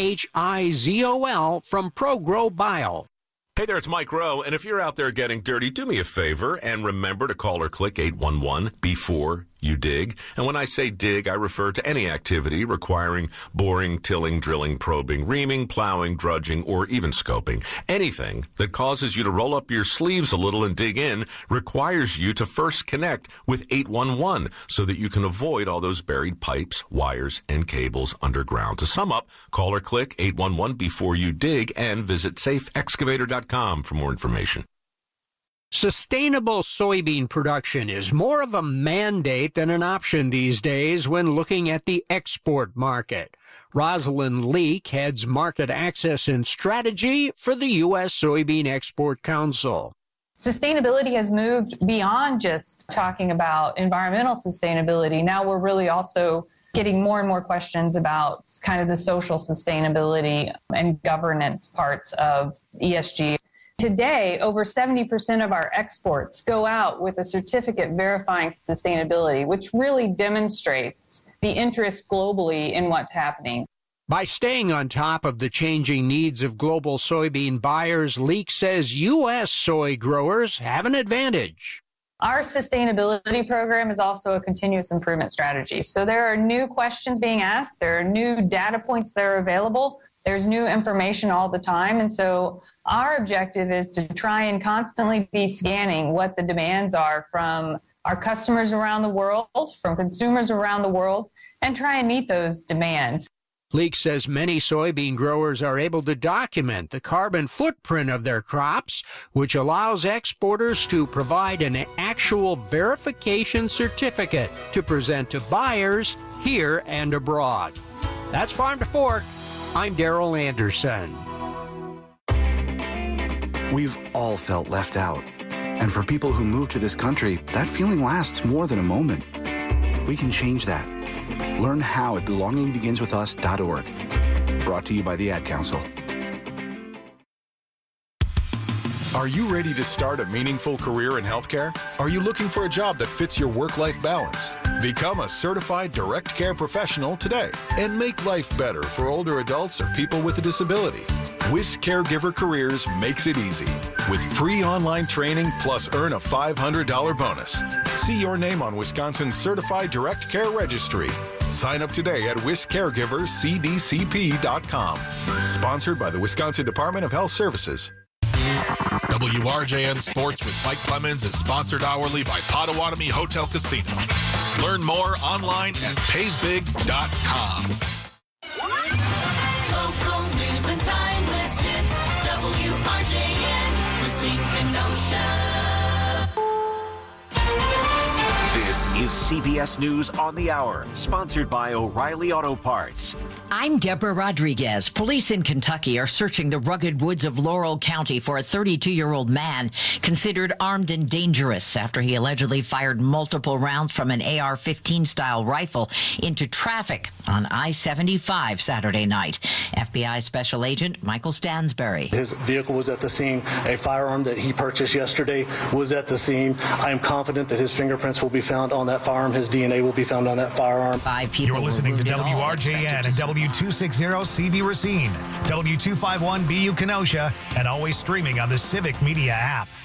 S13: RHIZOL from ProGrow Bio.
S14: Hey there, it's Mike Rowe, and if you're out there getting dirty, do me a favor and remember to call or click 811 before you dig. And when I say dig, I refer to any activity requiring boring, tilling, drilling, probing, reaming, plowing, drudging, or even scoping. Anything that causes you to roll up your sleeves a little and dig in requires you to first connect with 811 so that you can avoid all those buried pipes, wires, and cables underground. To sum up, call or click 811 before you dig and visit safeexcavator.com for more information.
S13: Sustainable soybean production is more of a mandate than an option these days when looking at the export market. Rosalind Leak heads market access and strategy for the U.S. Soybean Export Council.
S15: Sustainability has moved beyond just talking about environmental sustainability. Now we're really also getting more and more questions about kind of the social sustainability and governance parts of ESG. Today, over 70% of our exports go out with a certificate verifying sustainability, which really demonstrates the interest globally in what's happening.
S13: By staying on top of the changing needs of global soybean buyers, Leek says U.S. soy growers have an advantage.
S15: Our sustainability program is also a continuous improvement strategy. So there are new questions being asked. There are new data points that are available. There's new information all the time. And so our objective is to try and constantly be scanning what the demands are from our customers around the world, from consumers around the world, and try and meet those demands.
S13: Leek says many soybean growers are able to document the carbon footprint of their crops, which allows exporters to provide an actual verification certificate to present to buyers here and abroad. That's Farm to Fork. I'm Darrell Anderson.
S6: We've all felt left out. And for people who move to this country, that feeling lasts more than a moment. We can change that. Learn how at belongingbeginswithus.org. Brought to you by the Ad Council.
S16: Are you ready to start a meaningful career in healthcare? Are you looking for a job that fits your work-life balance? Become a certified direct care professional today and make life better for older adults or people with a disability. WIS Caregiver Careers makes it easy with free online training plus earn a $500 bonus. See your name on Wisconsin's Certified Direct Care Registry. Sign up today at wiscaregivercdcp.com. Sponsored by the Wisconsin Department of Health Services.
S17: WRJN Sports with Mike Clemens is sponsored hourly by Potawatomi Hotel Casino. Learn more online at paysbig.com.
S20: Local news and timeless hits. WRJN, Racine, Kenosha.
S24: This is CBS News on the Hour, sponsored by O'Reilly Auto Parts.
S25: I'm Deborah Rodriguez. Police in Kentucky are searching the rugged woods of Laurel County for a 32-year-old man considered armed and dangerous after he allegedly fired multiple rounds from an AR-15 style rifle into traffic on I-75 Saturday night. FBI Special Agent Michael Stansberry.
S26: His vehicle was at the scene. A firearm that he purchased yesterday was at the scene. I am confident that his fingerprints will be found on that firearm. His DNA will be found on that firearm.
S25: 5 people.
S18: You're listening to WRJN and W260CV Racine, W251BU Kenosha, and always streaming on the Civic Media app.